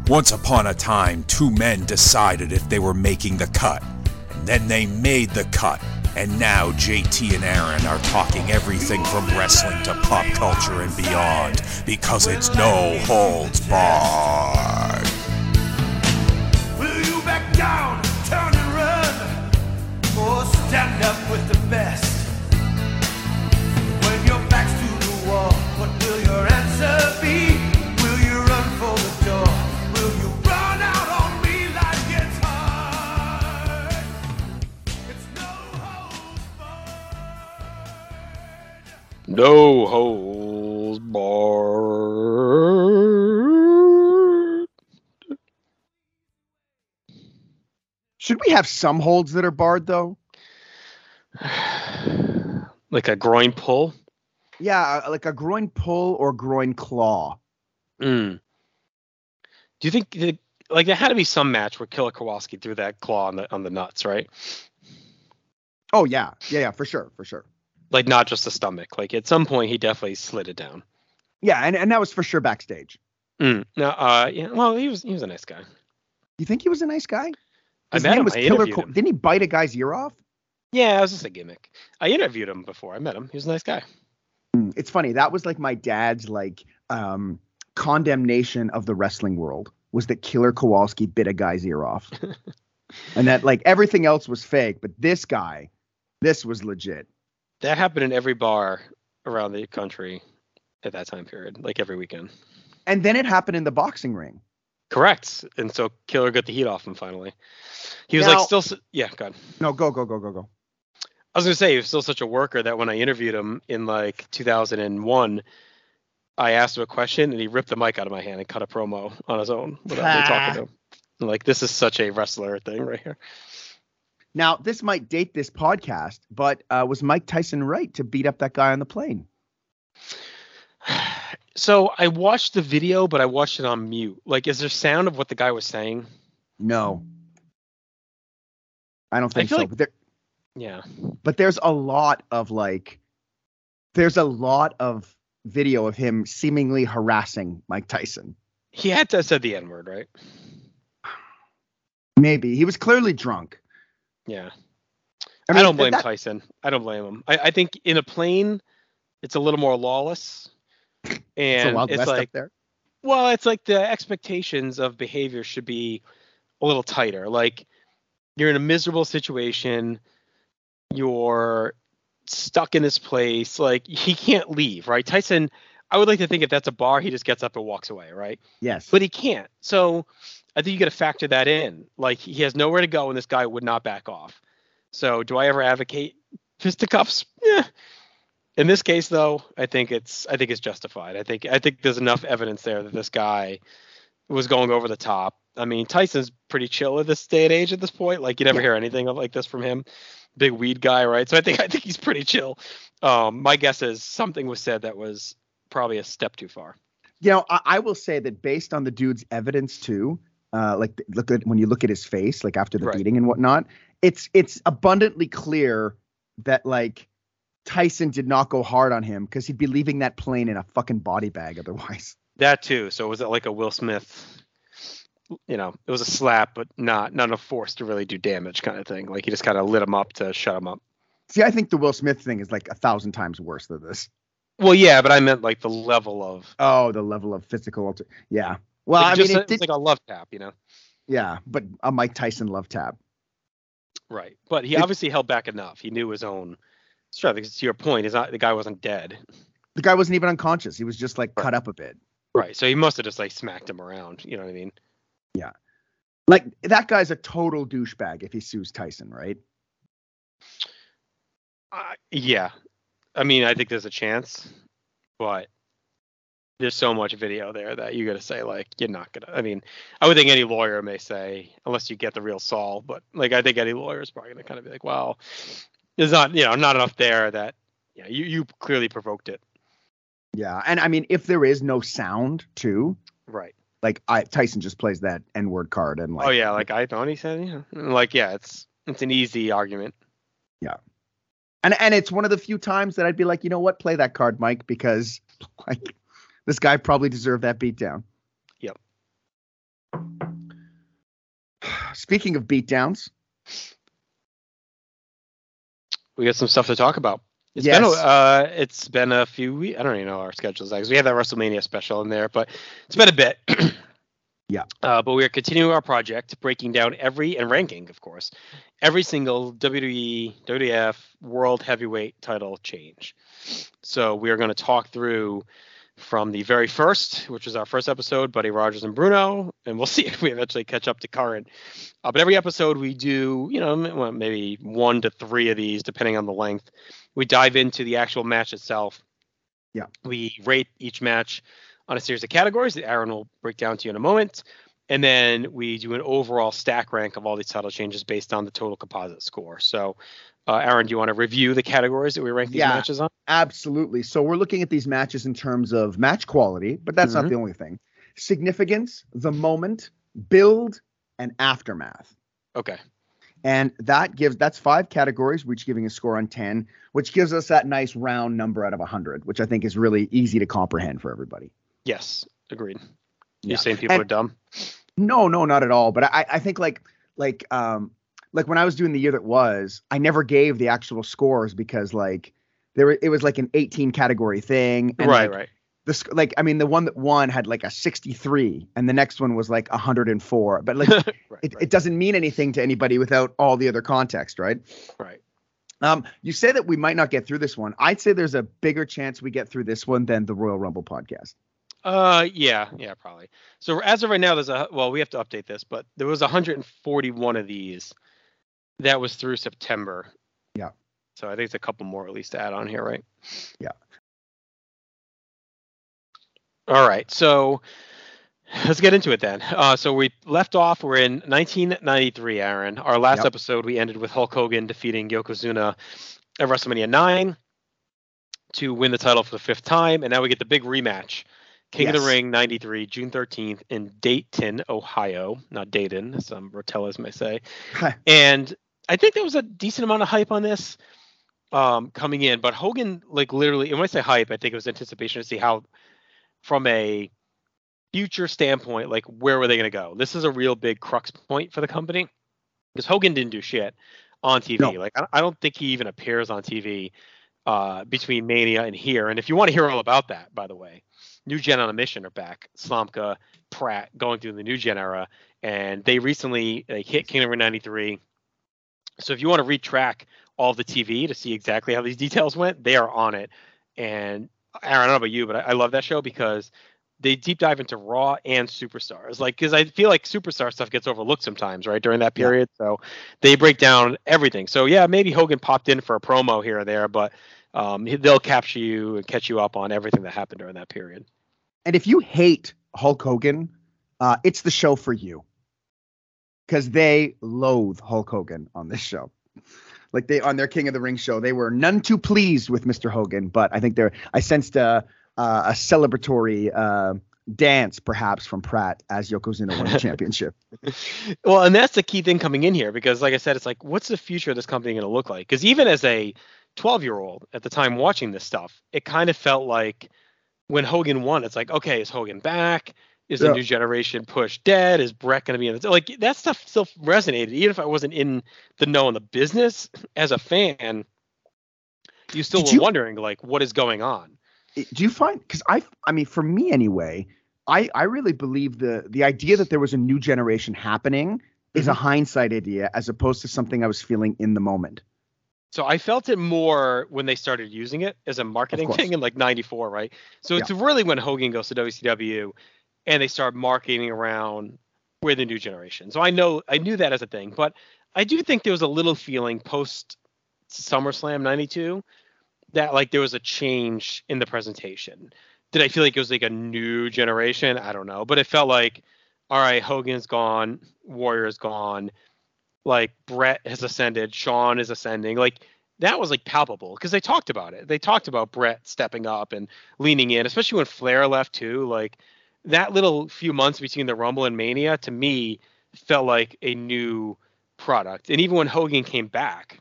Once upon a time, two men decided if they were making the cut. And then they made the cut. And now JT and Aaron are talking everything from wrestling to pop culture and beyond. Because it's no holds barred. Will you back down, turn and run? Or stand up with the best? When your back's to the wall, what will your answer be? Will you run for the door? Will you run out on me like it's hard? It's no holds barred. No holds barred. Should we have some holds that are barred, though? Like a groin pull? Yeah, like a groin pull or groin claw. Do you think like there had to be some match where Killer Kowalski threw that claw on the nuts, right? Oh, yeah, for sure. Like not just the stomach. Like at some point he definitely slid it down. Yeah, and that was for sure backstage. No, yeah. Well, he was a nice guy. You think he was a nice guy? I His met name him. was I Killer. interviewed him. Didn't he bite a guy's ear off? Yeah, it was just a gimmick. I interviewed him before. I met him. He was a nice guy. It's funny. That was like my dad's condemnation of the wrestling world was that Killer Kowalski bit a guy's ear off, and that like everything else was fake, but this was legit. That happened in every bar around the country at that time period, like every weekend. And then it happened in the boxing ring. Correct. And so Killer got the heat off him finally. He was Now- yeah, go ahead. No, go. I was going to say he was still such a worker that when I interviewed him in like 2001, I asked him a question and he ripped the mic out of my hand and cut a promo on his own without me talking to him. I'm like, this is such a wrestler thing right here. Now, this might date this podcast, but was Mike Tyson right to beat up that guy on the plane? So I watched the video, but I watched it on mute. Like, is there sound of what the guy was saying? No. I don't think feel so. like- Yeah. But there's a lot of video of him seemingly harassing Mike Tyson. He had to have said the N-word, right? Maybe. He was clearly drunk. Yeah. I I, mean, don't blame that- Tyson. I don't blame him. I think in a plane, it's a little more lawless. It's And a Wild it's West like, up there. well, it's like the expectations of behavior should be a little tighter. Like you're in a miserable situation. You're stuck in this place. Like he can't leave, right? Tyson, I would like to think if that's a bar, he just gets up and walks away, right? Yes. But he can't. So I think you got to factor that in. Like he has nowhere to go, and this guy would not back off. So do I ever advocate fisticuffs? Yeah. In this case, though, I think it's justified. I think there's enough evidence there that this guy was going over the top. I mean, Tyson's pretty chill at this day and age at this point. Like you never hear anything like this from him. Big weed guy, right? So I think he's pretty chill. My guess is something was said that was probably a step too far. You know, I will say that based on the dude's evidence too, when you look at his face, like after the Right. beating and whatnot, it's abundantly clear that like Tyson did not go hard on him because he'd be leaving that plane in a fucking body bag otherwise. That too. So was it like a Will Smith? You know, it was a slap, but not enough force to really do damage, kind of thing. Like he just kind of lit him up to shut him up. See, I think the Will Smith thing is like 1,000 times worse than this. Well, yeah, but I meant like the level of. Oh, the level of physical. Yeah. Well, Like I mean, it's like a love tap, you know. Yeah, but a Mike Tyson love tap. Right, but he obviously held back enough. He knew his own strength. Because to your point, the guy wasn't dead. The guy wasn't even unconscious. He was just like cut up a bit. Right, so he must have just like smacked him around. You know what I mean? Yeah. Like that guy's a total douchebag if he sues Tyson, right? Yeah. I mean, I think there's a chance, but there's so much video there that you got to say, like, you're not going to. I mean, I would think any lawyer may say, unless you get the real Saul, but like, I think any lawyer is probably going to kind of be like, well, there's not enough there that, you clearly provoked it. Yeah. And I mean, if there is no sound too, Right. like Tyson just plays that N-word card and like, Oh, yeah. Like I thought he said, like, yeah, it's an easy argument. Yeah. And it's one of the few times that I'd be like, you know what, play that card, Mike, because like this guy probably deserved that beatdown. Yep. Speaking of beatdowns, We got some stuff to talk about. It's been a few weeks. I don't even know our schedules because we had that WrestleMania special in there, but it's been a bit. Yeah. But we are continuing our project, breaking down and ranking, of course, every single WWE, WWF World Heavyweight title change. So we are going to talk through from the very first, which was our first episode, Buddy Rogers and Bruno, and we'll see if we eventually catch up to current. But every episode we do, maybe 1 to 3 of these, depending on the length. We dive into the actual match itself. Yeah. We rate each match on a series of categories that Aaron will break down to you in a moment. And then we do an overall stack rank of all these title changes based on the total composite score. So, Aaron, do you want to review the categories that we rank these matches on? Absolutely. So we're looking at these matches in terms of match quality, but that's not the only thing. Significance, the moment, build, and aftermath. Okay. And that's 5 categories, which giving a score on 10, which gives us that nice round number out of 100, which I think is really easy to comprehend for everybody. Yes, agreed. Yeah. You saying people are dumb? No, not at all. But I think like when I was doing the year that was, I never gave the actual scores because it was like an 18 category thing. And right. The one that won had like a 63 and the next one was like 104, but it doesn't mean anything to anybody without all the other context. Right. You say that we might not get through this one. I'd say there's a bigger chance we get through this one than the Royal Rumble podcast. Yeah, probably. So as of right now, we have to update this, but there was 141 of these. That was through September. Yeah. So I think it's a couple more at least to add on here, right? Yeah. All right. So let's get into it then. So we left off. We're in 1993, Aaron. Our last episode, we ended with Hulk Hogan defeating Yokozuna at WrestleMania 9 to win the title for the 5th time. And now we get the big rematch. King of the Ring 93, June 13th in Dayton, Ohio. Not Dayton, as some Rotellas may say. And I think there was a decent amount of hype on this coming in. But Hogan, literally, and when I say hype, I think it was anticipation to see how, from a future standpoint, where were they going to go? This is a real big crux point for the company. Because Hogan didn't do shit on TV. No. I don't think he even appears on TV between Mania and here. And if you want to hear all about that, by the way, New Gen on a Mission are back. Slomka, Pratt going through the New Gen era, and they recently hit King of the Ring 93. So if you want to retrack all of the TV to see exactly how these details went, they are on it. And Aaron, I don't know about you, but I love that show because they deep dive into Raw and Superstars. Because I feel like Superstar stuff gets overlooked sometimes, right, during that period. Yeah. So they break down everything. So yeah, maybe Hogan popped in for a promo here or there, but they'll capture you and catch you up on everything that happened during that period. And if you hate Hulk Hogan, it's the show for you. Because they loathe Hulk Hogan on this show. On their King of the Ring show, they were none too pleased with Mr. Hogan, but I think I sensed a celebratory dance perhaps from Pratt as Yokozuna won the championship. Well, and that's the key thing coming in here, because like I said, it's what's the future of this company going to look like? Because even as a 12-year-old at the time watching this stuff, it kind of felt like when Hogan won, it's okay, is Hogan back? Is the new generation push dead? Is Brett going to be in the that stuff still resonated, even if I wasn't in the know in the business as a fan. You still were wondering what is going on. Do you find, because I mean, for me anyway, I really believe the idea that there was a new generation happening is a hindsight idea as opposed to something I was feeling in the moment. So I felt it more when they started using it as a marketing thing in 94, right? So it's really when Hogan goes to WCW and they start marketing around we're the new generation. So I knew that as a thing, but I do think there was a little feeling post SummerSlam 92 that there was a change in the presentation. Did I feel like it was a new generation? I don't know, but it felt like, all right, Hogan's gone, Warrior's gone, Brett has ascended, Shawn is ascending. That was palpable because they talked about it. They talked about Brett stepping up and leaning in, especially when Flair left too. That little few months between the Rumble and Mania to me felt like a new product. And even when Hogan came back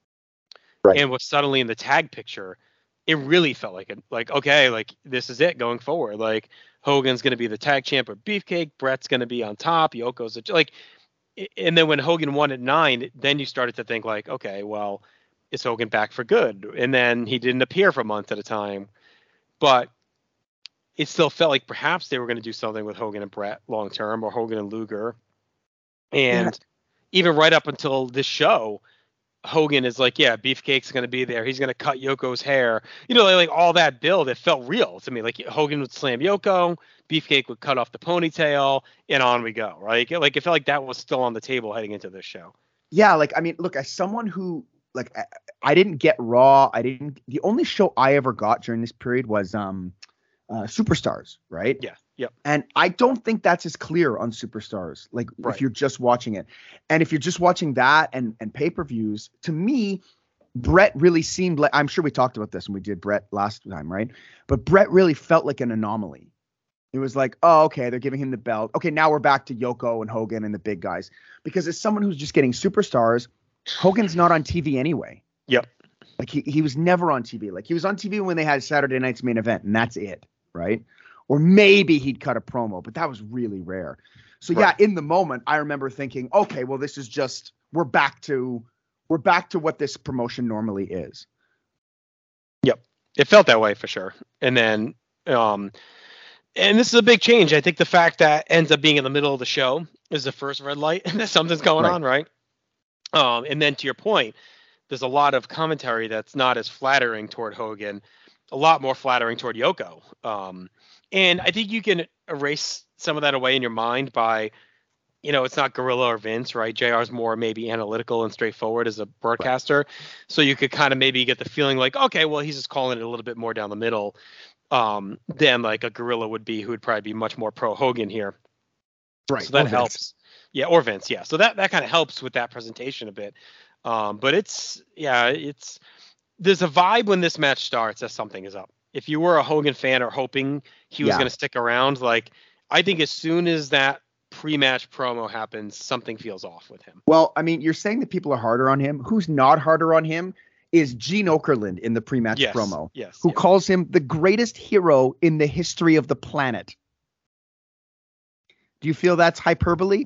and was suddenly in the tag picture, it really felt okay, this is it going forward. Hogan's going to be the tag champ with Beefcake. Brett's going to be on top. Yoko's and then when Hogan won at 9, then you started to think like, okay, well, is Hogan back for good? And then he didn't appear for months at a time, but it still felt like perhaps they were going to do something with Hogan and Brett long term, or Hogan and Luger. And even right up until this show, Hogan is like, yeah, Beefcake's going to be there. He's going to cut Yoko's hair. You know, like all that build, it felt real to me. Like Hogan would slam Yoko, Beefcake would cut off the ponytail, and on we go, right? Like it felt like that was still on the table heading into this show. Yeah, like, I mean, look, as someone who, like, I didn't get Raw. The only show I ever got during this period was Superstars, right? Yeah. Yep. And I don't think that's as clear on Superstars, like if you're just watching it. And if you're just watching that and pay-per-views, to me, Brett really seemed like, I'm sure we talked about this when we did Brett last time, right? But Brett really felt like an anomaly. It was like, oh, okay, they're giving him the belt. Okay, now we're back to Yoko and Hogan and the big guys. Because as someone who's just getting Superstars, Hogan's not on TV anyway. Yep. Like he was never on TV. Like he was on TV when they had Saturday Night's Main Event, and that's it, right? Or maybe he'd cut a promo, but that was really rare. So yeah, in the moment, I remember thinking, okay, well, this is just, we're back to what this promotion normally is. Yep. It felt that way for sure. And then, and this is a big change. I think the fact that ends up being in the middle of the show is the first red light and that something's going on, right? And then to your point, there's a lot of commentary that's not as flattering toward Hogan, a lot more flattering toward Yoko. And I think you can erase some of that away in your mind by, you know, it's not Gorilla or Vince, right? JR's more maybe analytical and straightforward as a broadcaster. So you could kind of maybe get the feeling like, okay, well, he's just calling it a little bit more down the middle than like a Gorilla would be, who would probably be much more pro Hogan here. Right. So that helps. Yeah. Or Vince. Yeah. So that kind of helps with that presentation a bit. But there's a vibe when this match starts that something is up. If you were a Hogan fan or hoping he was going to stick around, like, I think as soon as that pre-match promo happens, something feels off with him. Well, I mean, you're saying that people are harder on him. Who's not harder on him is Gene Okerlund in the pre-match promo, who calls him the greatest hero in the history of the planet. Do you feel that's hyperbole?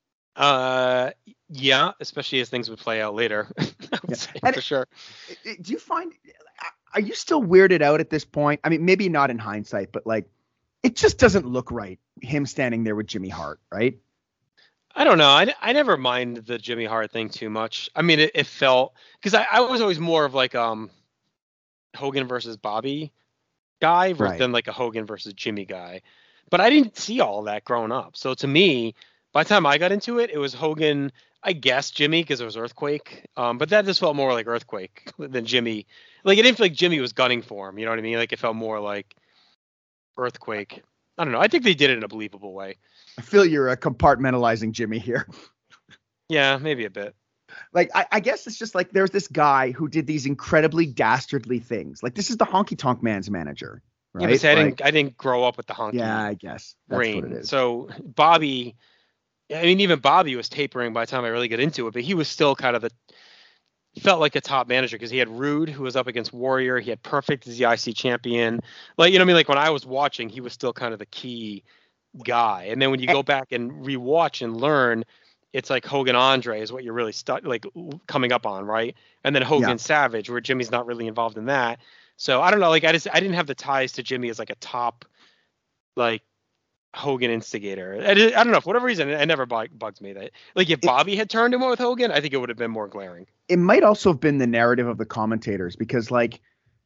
Yeah, especially as things would play out later. I would say, for sure. Do you find, are you still weirded out at this point? I mean, maybe not in hindsight, but like, it just doesn't look right, him standing there with Jimmy Hart, right? I don't know. I never mind the Jimmy Hart thing too much. I mean, it felt, because I was always more of like Hogan versus Bobby guy than like a Hogan versus Jimmy guy. But I didn't see all of that growing up. So to me, by the time I got into it, it was Hogan, I guess Jimmy, because it was Earthquake. But that just felt more like Earthquake than Jimmy. Like, it didn't feel like Jimmy was gunning for him. You know what I mean? Like, it felt more like Earthquake. I don't know. I think they did it in a believable way. I feel you're compartmentalizing Jimmy here. Yeah, maybe a bit. Like, I guess it's just like there's this guy who did these incredibly dastardly things. Like, this is the Honky Tonk Man's manager, right? Yeah, but I didn't grow up with the honky. Yeah, I guess that's what it is. So Bobby, I mean, even Bobby was tapering by the time I really got into it, but he was still kind of felt like a top manager because he had Rude, who was up against Warrior. He had Perfect as the IC champion. Like, you know what I mean? Like, when I was watching, he was still kind of the key guy. And then when you go back and rewatch and learn, it's like Hogan Andre is what you're really coming up on, right? And then Hogan Savage, where Jimmy's not really involved in that. So I don't know. Like, I didn't have the ties to Jimmy as like a top, like, Hogan instigator. I don't know, for whatever reason, it never bugs me that, like, if Bobby had turned him with Hogan, I think it would have been more glaring. It might also have been the narrative of the commentators, because like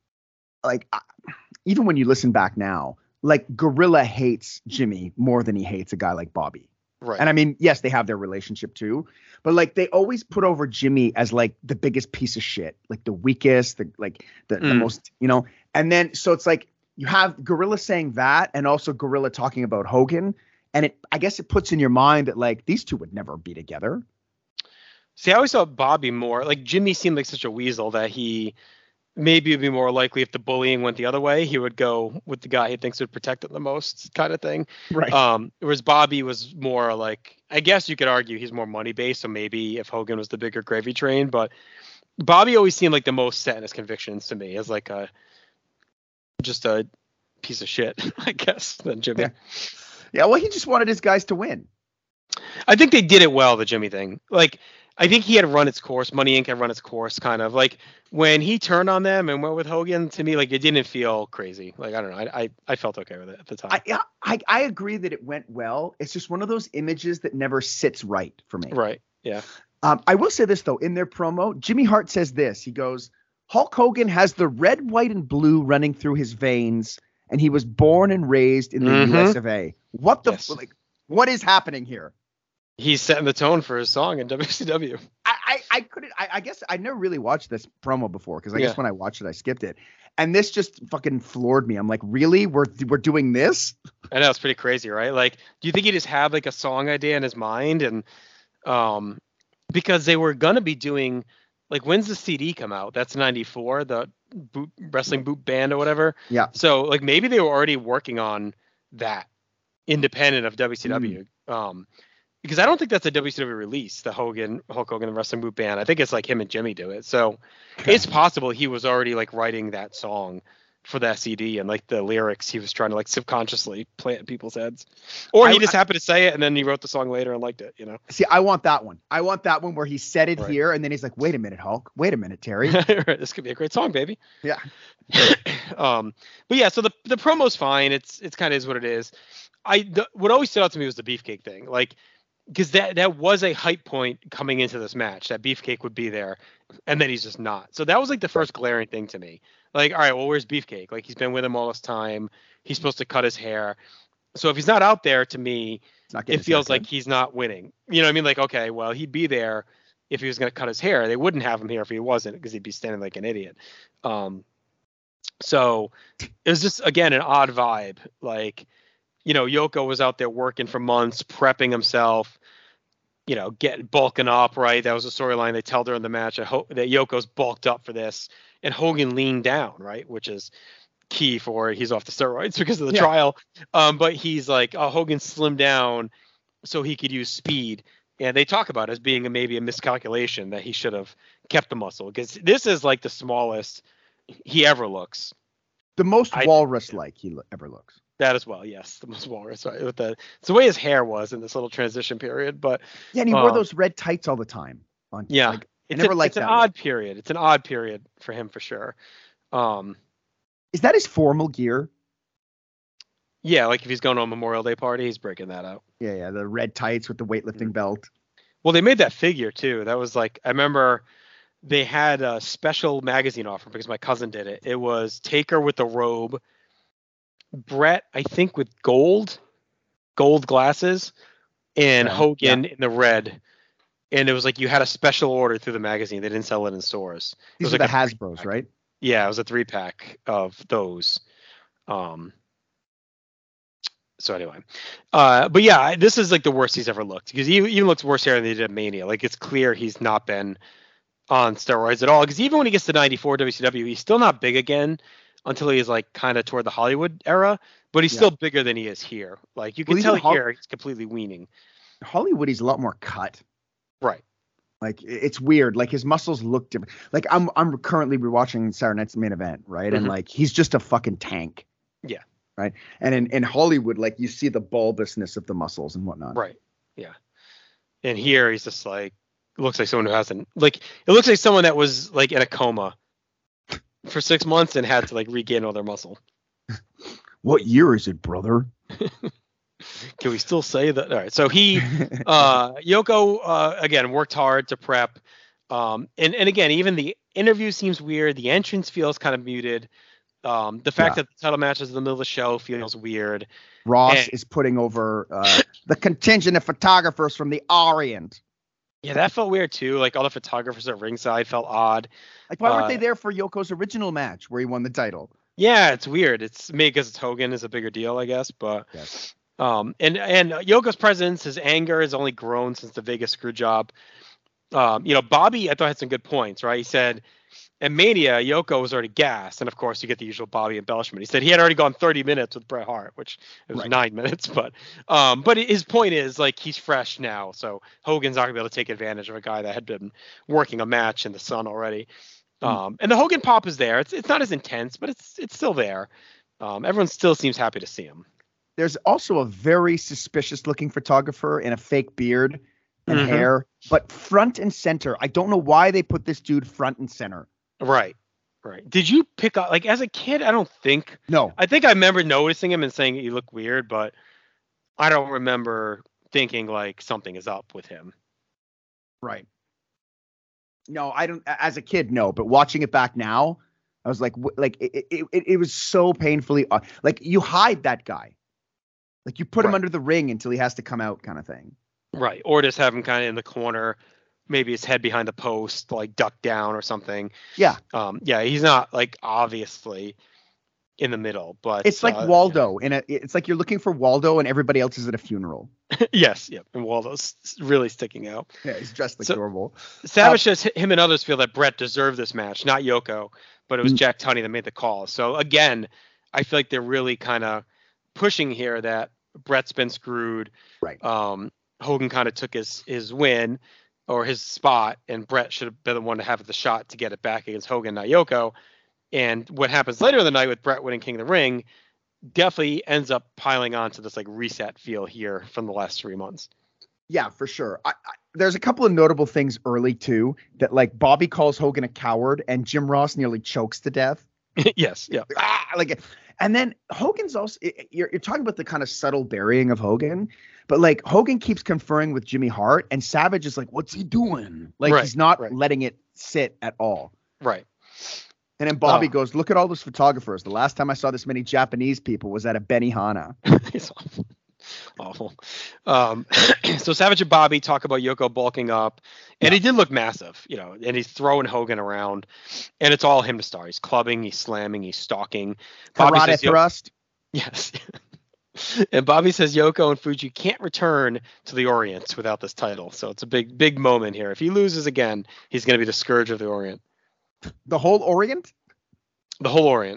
even when you listen back now, like, Gorilla hates Jimmy more than he hates a guy like Bobby. Right. And I mean, yes, they have their relationship too, but like, they always put over Jimmy as like the biggest piece of shit, like the weakest, the most, you know. And then so it's like, you have Gorilla saying that, and also Gorilla talking about Hogan. And I guess it puts in your mind that like these two would never be together. See, I always thought Bobby more, like, Jimmy seemed like such a weasel that he maybe would be more likely, if the bullying went the other way, he would go with the guy he thinks would protect him the most, kind of thing. Right. Whereas Bobby was more like, I guess you could argue he's more money based. So maybe if Hogan was the bigger gravy train, but Bobby always seemed like the most set in his convictions to me, as like just a piece of shit, I guess, than Jimmy. Yeah, well, he just wanted his guys to win. I think they did it well, the Jimmy thing. Like, I think he had run its course. Money Inc. had run its course, kind of. Like, when he turned on them and went with Hogan, to me, like, it didn't feel crazy. Like, I don't know. I felt okay with it at the time. I agree that it went well. It's just one of those images that never sits right for me. Right. Yeah. I will say this, though. In their promo, Jimmy Hart says this. He goes, Hulk Hogan has the red, white, and blue running through his veins, and he was born and raised in the US of A. What the what is happening here? He's setting the tone for his song in WCW. I guess I never really watched this promo before, because I guess when I watched it, I skipped it. And this just fucking floored me. I'm like, really? We're doing this? I know, it's pretty crazy, right? Like, do you think he just had like a song idea in his mind? And because they were gonna be doing, like, when's the CD come out? That's 94, the wrestling boot band or whatever. Yeah. So like maybe they were already working on that independent of WCW. Because I don't think that's a WCW release, the Hulk Hogan and Wrestling Boot Band. I think it's like him and Jimmy do it. So it's possible he was already like writing that song for that CD, and like the lyrics he was trying to like subconsciously plant in people's heads. Or he just happened to say it and then he wrote the song later and liked it, you know? See, I want that one. I want that one where he said it here and then he's like, wait a minute, Hulk. Wait a minute, Terry. This could be a great song, baby. Yeah. But yeah, so the promo's fine. It's kind of is what it is. What always stood out to me was the Beefcake thing. Like, because that was a hype point coming into this match, that Beefcake would be there, and then he's just not. So that was like the first glaring thing to me. Like, all right, well, where's Beefcake? Like, he's been with him all this time. He's supposed to cut his hair. So if he's not out there, to me, it feels like he's not winning. You know what I mean? Like, okay, well, he'd be there if he was going to cut his hair. They wouldn't have him here if he wasn't, because he'd be standing like an idiot. So it was just, again, an odd vibe. Like, you know, Yoko was out there working for months, prepping himself, you know, bulking up, right? That was a storyline they tell during the match, that Yoko's bulked up for this, and Hogan leaned down, right? Which is key for he's off the steroids because of the trial. But he's like, Hogan slimmed down so he could use speed. And they talk about it as being maybe a miscalculation, that he should have kept the muscle, because this is like the smallest he ever looks. The most walrus-like he ever looks. That as well, yes, the most walrus. Right? It's the way his hair was in this little transition period, but yeah, and he wore those red tights all the time. It's an odd period. It's an odd period for him for sure. Is that his formal gear? Yeah, like if he's going to a Memorial Day party, he's breaking that out. Yeah, the red tights with the weightlifting belt. Well, they made that figure too. That was like, I remember they had a special magazine offer because my cousin did it. It was Taker with the robe, Brett, I think, with gold glasses, and Hogan in the red. And it was like you had a special order through the magazine. They didn't sell it in stores. These are like the Hasbros, right? Yeah, it was a 3-pack of those. So anyway, but yeah, this is like the worst he's ever looked, because he even looks worse here than he did at Mania. Like, it's clear he's not been on steroids at all, because even when he gets to 94 WCW, he's still not big again until he's like kind of toward the Hollywood era, but he's still bigger than he is here. Like, you can tell here he's completely weaning. Hollywood, he's a lot more cut. Right. Like, it's weird. Like, his muscles look different. Like, I'm currently rewatching Saturday Night's Main Event, right? And like, he's just a fucking tank. Yeah. Right. And in Hollywood, like, you see the bulbousness of the muscles and whatnot. Right. Yeah. And here he's just like, looks like someone who hasn't, like, it looks like someone that was like in a coma for 6 months and had to like regain all their muscle. What year is it, brother? Can we still say that? All right. So Yoko, again, worked hard to prep. And again, even the interview seems weird. The entrance feels kind of muted. The fact that the title match is in the middle of the show feels weird. Ross is putting over the contingent of photographers from the Orient. Yeah, that felt weird too. Like, all the photographers at ringside felt odd. Like, why weren't they there for Yoko's original match where he won the title? Yeah, it's weird. It's maybe because it's Hogan is a bigger deal, I guess. But and Yoko's presence, his anger has only grown since the Vegas screw job. Bobby, I thought, had some good points, right? He said at Mania, Yoko was already gassed, and of course you get the usual Bobby embellishment. He said he had already gone 30 minutes with Bret Hart, which it was 9 minutes, but his point is, like, he's fresh now, so Hogan's not gonna be able to take advantage of a guy that had been working a match in the sun already. And the Hogan pop is there. It's not as intense, but it's still there. Everyone still seems happy to see him. There's also a very suspicious looking photographer in a fake beard and hair, but front and center. I don't know why they put this dude front and center. Right. Did you pick up, like, as a kid? I don't think. No. I think I remember noticing him and saying he looked weird, but I don't remember thinking like something is up with him. Right. No, I don't. As a kid, no. But watching it back now, I was like it was so painfully like you hide that guy, like you put him under the ring until he has to come out, kind of thing. Right. Or just have him kind of in the corner, maybe his head behind the post, like ducked down or something. Yeah. Yeah. He's not like obviously in the middle, but it's like Waldo it's like you're looking for Waldo and everybody else is at a funeral. Yes. Yep. And Waldo's really sticking out. Yeah. He's dressed like normal. Savage says him and others feel that Brett deserved this match, not Yoko, but it was Jack Tunney that made the call. So again, I feel like they're really kind of pushing here that Brett's been screwed. Right. Hogan kind of took his win or his spot, and Brett should have been the one to have the shot to get it back against Hogan, not Yoko. And what happens later in the night with Brett winning King of the Ring definitely ends up piling on to this like reset feel here from the last 3 months. Yeah, for sure. There's a couple of notable things early too, that like Bobby calls Hogan a coward and Jim Ross nearly chokes to death. Yes. Yeah. And then Hogan's also, you're talking about the kind of subtle burying of Hogan, but like Hogan keeps conferring with Jimmy Hart and Savage is like, what's he doing? Like he's not letting it sit at all. Right. And then Bobby goes, look at all those photographers. The last time I saw this many Japanese people was at a Benihana. It's awful. So Savage and Bobby talk about Yoko bulking up, and he did look massive, and he's throwing Hogan around, and it's all him to start. He's clubbing, he's slamming, he's stalking. Karate thrust. Yes. And Bobby says Yoko and Fuji can't return to the Orient without this title. So it's a big moment here. If he loses again, he's going to be the scourge of the Orient. The whole Orient? The whole Orient.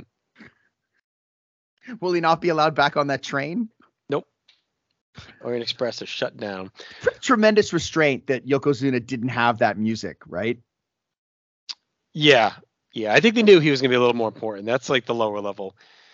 Will he not be allowed back on that train? Nope. Orient Express is shut down. Tremendous restraint that Yokozuna didn't have that music, right? Yeah. I think they knew he was going to be a little more important. That's like the lower level.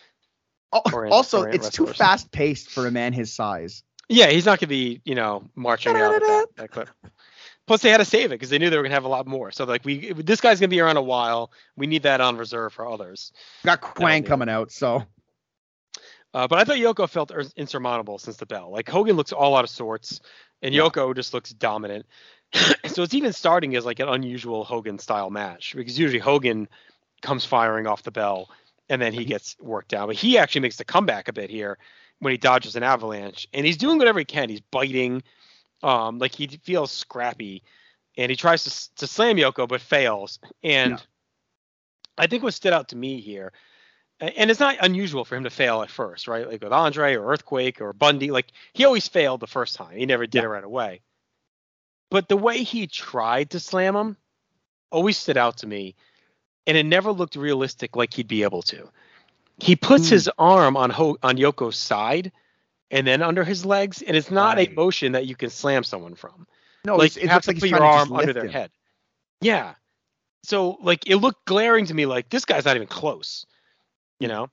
Also, it's too fast paced for a man his size. Yeah, he's not going to be, marching out with that clip. Plus, they had to save it because they knew they were going to have a lot more. So, like, this guy's going to be around a while. We need that on reserve for others. Got Quang coming out, so. But I thought Yoko felt insurmountable since the bell. Like, Hogan looks all out of sorts, and Yoko just looks dominant. So it's even starting as, like, an unusual Hogan-style match because usually Hogan comes firing off the bell, and then he gets worked down. But he actually makes the comeback a bit here when he dodges an avalanche, and he's doing whatever he can. He's biting. Like he feels scrappy, and he tries to slam Yoko, but fails. And I think what stood out to me here, and it's not unusual for him to fail at first, right? Like with Andre or Earthquake or Bundy, like he always failed the first time. He never did it right away. But the way he tried to slam him always stood out to me, and it never looked realistic like he'd be able to. He puts his arm on Yoko's side and then under his legs, and it's not a motion that you can slam someone from. No, like it you have looks to like put he's your arm trying to under their head. Yeah. So like it looked glaring to me like this guy's not even close. Yeah,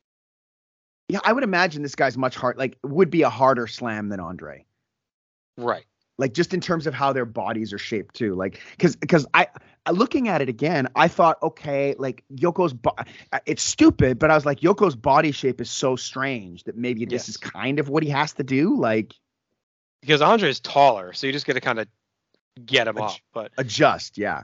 I would imagine this guy's much would be a harder slam than Andre. Right. Like just in terms of how their bodies are shaped too. Like because I looking at it again, I thought, okay, like Yoko's it's stupid, but I was like, Yoko's body shape is so strange that maybe this is kind of what he has to do. Like because Andre is taller, so you just got to kind of get him up, but adjust. Yeah.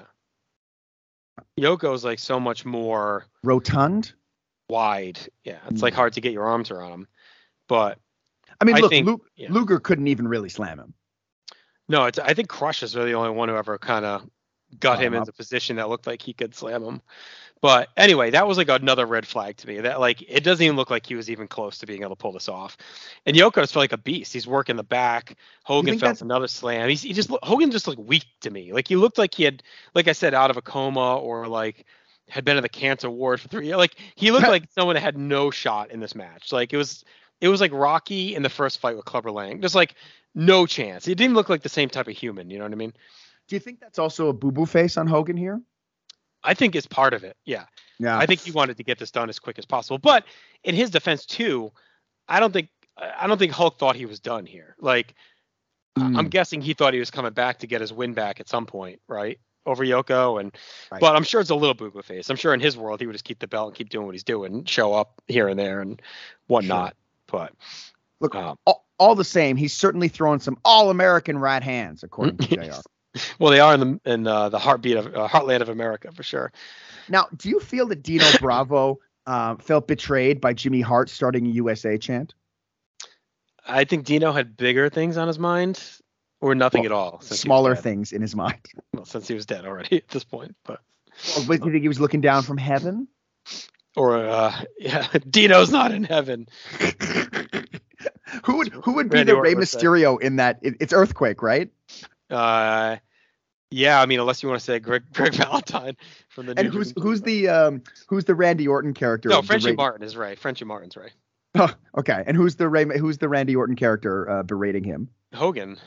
Yoko's like so much more rotund, wide. Yeah. It's like hard to get your arms around him, but I mean, Luger couldn't even really slam him. No, I think Crush is really the only one who ever kind of got him into a position that looked like he could slam him. But anyway, that was like another red flag to me. That like it doesn't even look like he was even close to being able to pull this off. And Yoko's felt like a beast. He's working the back. Hogan felt another slam. Hogan just looked weak to me. Like he looked like he had, like I said, out of a coma or like had been in the cancer ward for 3 years. Like he looked like someone that had no shot in this match. Like it was like Rocky in the first fight with Clubber Lang. Just like no chance. It didn't look like the same type of human. You know what I mean? Do you think that's also a boo-boo face on Hogan here? I think it's part of it. Yeah. I think he wanted to get this done as quick as possible. But in his defense too, I don't think Hulk thought he was done here. Like, I'm guessing he thought he was coming back to get his win back at some point, right? Over Yoko, but I'm sure it's a little booba face. I'm sure in his world he would just keep the belt and keep doing what he's doing, show up here and there and whatnot. Sure. But look, all the same, he's certainly throwing some all-American right hands, according to JR. Well, they are in the heartland of America for sure. Now, do you feel that Dino Bravo felt betrayed by Jimmy Hart starting a USA chant? I think Dino had bigger things on his mind, or nothing at all. Smaller things in his mind. Well, since he was dead already at this point. But do you think he was looking down from heaven? Or Dino's not in heaven. Who would be the Rey Mysterio in that? It's Earthquake, right? Yeah, I mean, unless you want to say Greg Valentine from the. And who's the Randy Orton character? No, Frenchie Martin is Ray. Frenchie Martin's Ray. Oh, okay. And who's the Randy Orton character berating him? Hogan.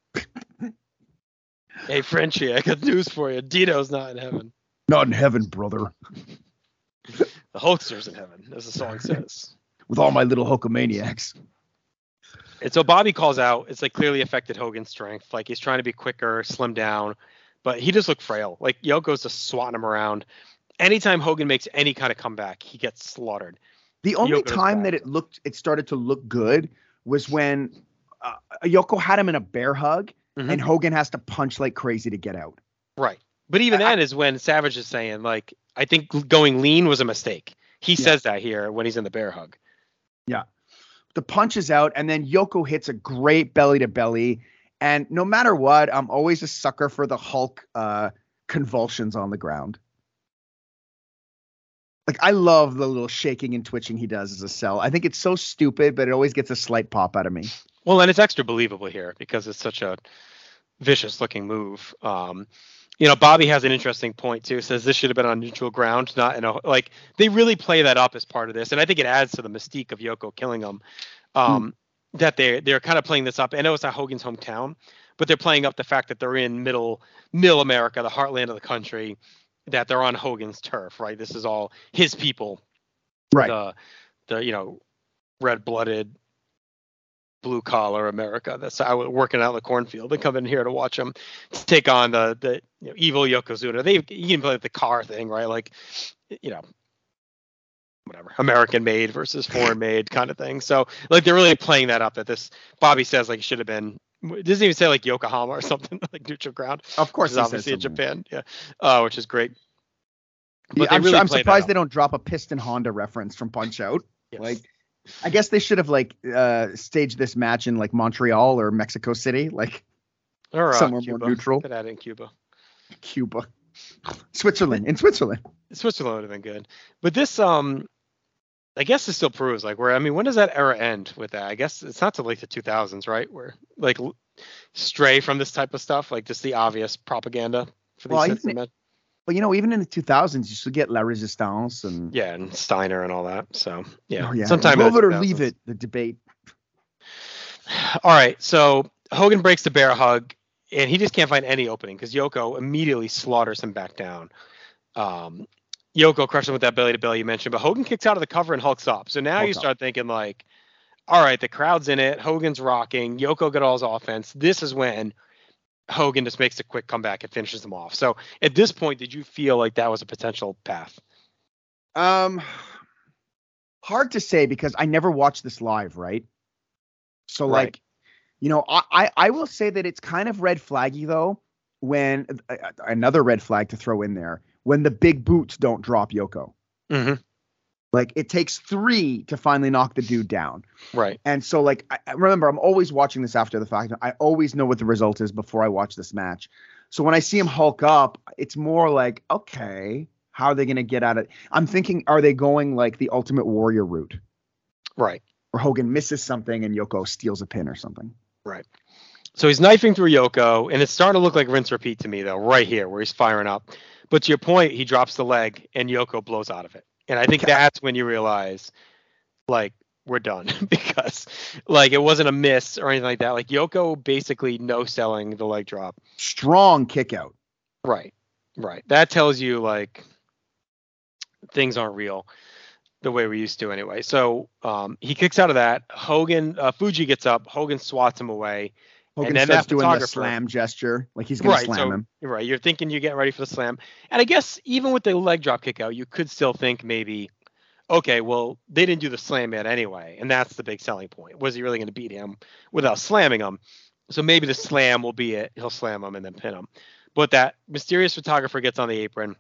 Hey, Frenchie, I got news for you. Dino's not in heaven. Not in heaven, brother. The Hulkster's in heaven, as the song says. With all my little Hulkamaniacs. And so Bobby calls out. It's like clearly affected Hogan's strength. Like he's trying to be quicker, slim down, but he just looked frail. Like Yoko's just swatting him around. Anytime Hogan makes any kind of comeback, he gets slaughtered. The only time that it started to look good was when Yoko had him in a bear hug, and Hogan has to punch like crazy to get out. Right. But even then is when Savage is saying, like, I think going lean was a mistake. He says that here when he's in the bear hug. Yeah. The punch is out, and then Yoko hits a great belly to belly. And no matter what, I'm always a sucker for the Hulk convulsions on the ground. Like, I love the little shaking and twitching he does as a cell. I think it's so stupid, but it always gets a slight pop out of me. Well, and it's extra believable here because it's such a vicious looking move. Bobby has an interesting point too. Says this should have been on neutral ground, not in a, like, they really play that up as part of this. And I think it adds to the mystique of Yoko killing him. That they're kind of playing this up. I know it's not Hogan's hometown, but they're playing up the fact that they're in middle America, the heartland of the country, that they're on Hogan's turf, right? This is all his people, right? The red-blooded, blue-collar America that's out working out in the cornfield and come in here to watch them take on the evil Yokozuna. You can play the car thing, right? Like, whatever, American made versus foreign made kind of thing. So like they're really playing that up. That this Bobby says like it should have been. It doesn't even say like Yokohama or something like neutral ground. Of course, it's obviously in Japan, which is great. But I'm surprised they don't drop a Piston Honda reference from Punch Out. Yes. Like, I guess they should have like staged this match in like Montreal or Mexico City, like or somewhere Cuba. more neutral. Could add in Cuba. Switzerland would have been good. But this I guess it still proves like when does that era end with that? I guess it's not till like the 2000s, right? Where like stray from this type of stuff, like just the obvious propaganda for these men. Well, even in the 2000s, you still get La Resistance and Steiner and all that. So sometime love it or leave it, the debate. All right, so Hogan breaks the bear hug, and he just can't find any opening because Yoko immediately slaughters him back down. Yoko crushes him with that belly to belly you mentioned, but Hogan kicks out of the cover and hulks up. So now you start thinking like, all right, the crowd's in it, Hogan's rocking, Yoko got all his offense. This is when Hogan just makes a quick comeback and finishes them off. So at this point, did you feel like that was a potential path? Hard to say because I never watched this live, right? So like, I will say that it's kind of red flaggy though, when another red flag to throw in there, when the big boots don't drop Yoko. Mm-hmm. Like it takes 3 to finally knock the dude down. Right. And so like, I remember I'm always watching this after the fact. I always know what the result is before I watch this match. So when I see him hulk up, it's more like, okay, how are they going to get at it? I'm thinking, are they going like the Ultimate Warrior route? Right. Or Hogan misses something and Yoko steals a pin or something. Right. So he's knifing through Yoko, and it's starting to look like rinse repeat to me though, right here where he's firing up. But to your point, he drops the leg and Yoko blows out of it. And I think that's when you realize, like, we're done because, like, it wasn't a miss or anything like that. Like, Yoko basically no-selling the leg drop. Strong kick out. Right. That tells you, like, things aren't real. the way we used to anyway. So he kicks out of that. Fuji gets up. Hogan swats him away. Hogan and then starts that doing the photographer, slam gesture, like he's going to slam him. Right. You're thinking you're getting ready for the slam. And I guess even with the leg drop kick out, you could still think maybe, okay, well, they didn't do the slam yet anyway. And that's the big selling point. Was he really going to beat him without slamming him? So maybe the slam will be it. He'll slam him and then pin him. But that mysterious photographer gets on the apron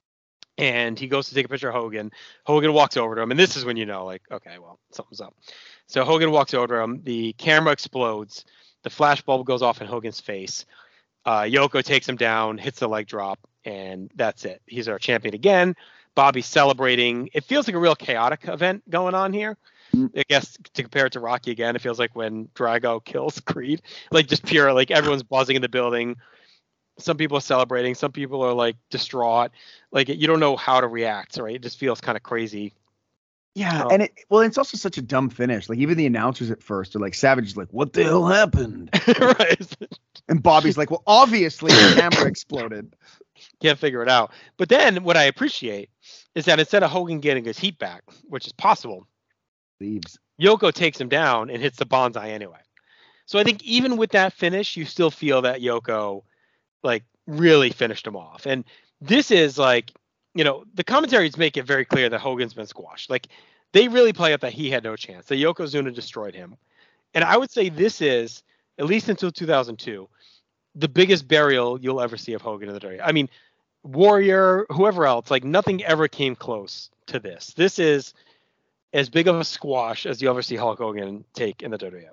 and he goes to take a picture of Hogan. Hogan walks over to him. And this is when you know, like, okay, well, something's up. So Hogan walks over to him. The camera explodes. The flash bulb goes off in Hogan's face. Yoko takes him down, hits the leg drop, and that's it. He's our champion again. Bobby's celebrating. It feels like a real chaotic event going on here. I guess to compare it to Rocky again, it feels like when Drago kills Creed. Like just pure, like everyone's buzzing in the building. Some people are celebrating. Some people are like distraught. Like you don't know how to react, right? It just feels kind of crazy. Yeah, and it's also such a dumb finish. Like even the announcers at first are like, Savage is like, "What the hell happened?" Right. And Bobby's like, "Well, obviously the camera exploded." Can't figure it out. But then what I appreciate is that instead of Hogan getting his heat back, which is possible, leaves. Yoko takes him down and hits the bonsai anyway. So I think even with that finish, you still feel that Yoko like really finished him off. And this is like, the commentaries make it very clear that Hogan's been squashed. Like they really play up that he had no chance, that Yokozuna destroyed him. And I would say this is, at least until 2002, the biggest burial you'll ever see of Hogan in the WWE. I mean, Warrior, whoever else, like nothing ever came close to this. This is as big of a squash as you ever see Hulk Hogan take in the WWF.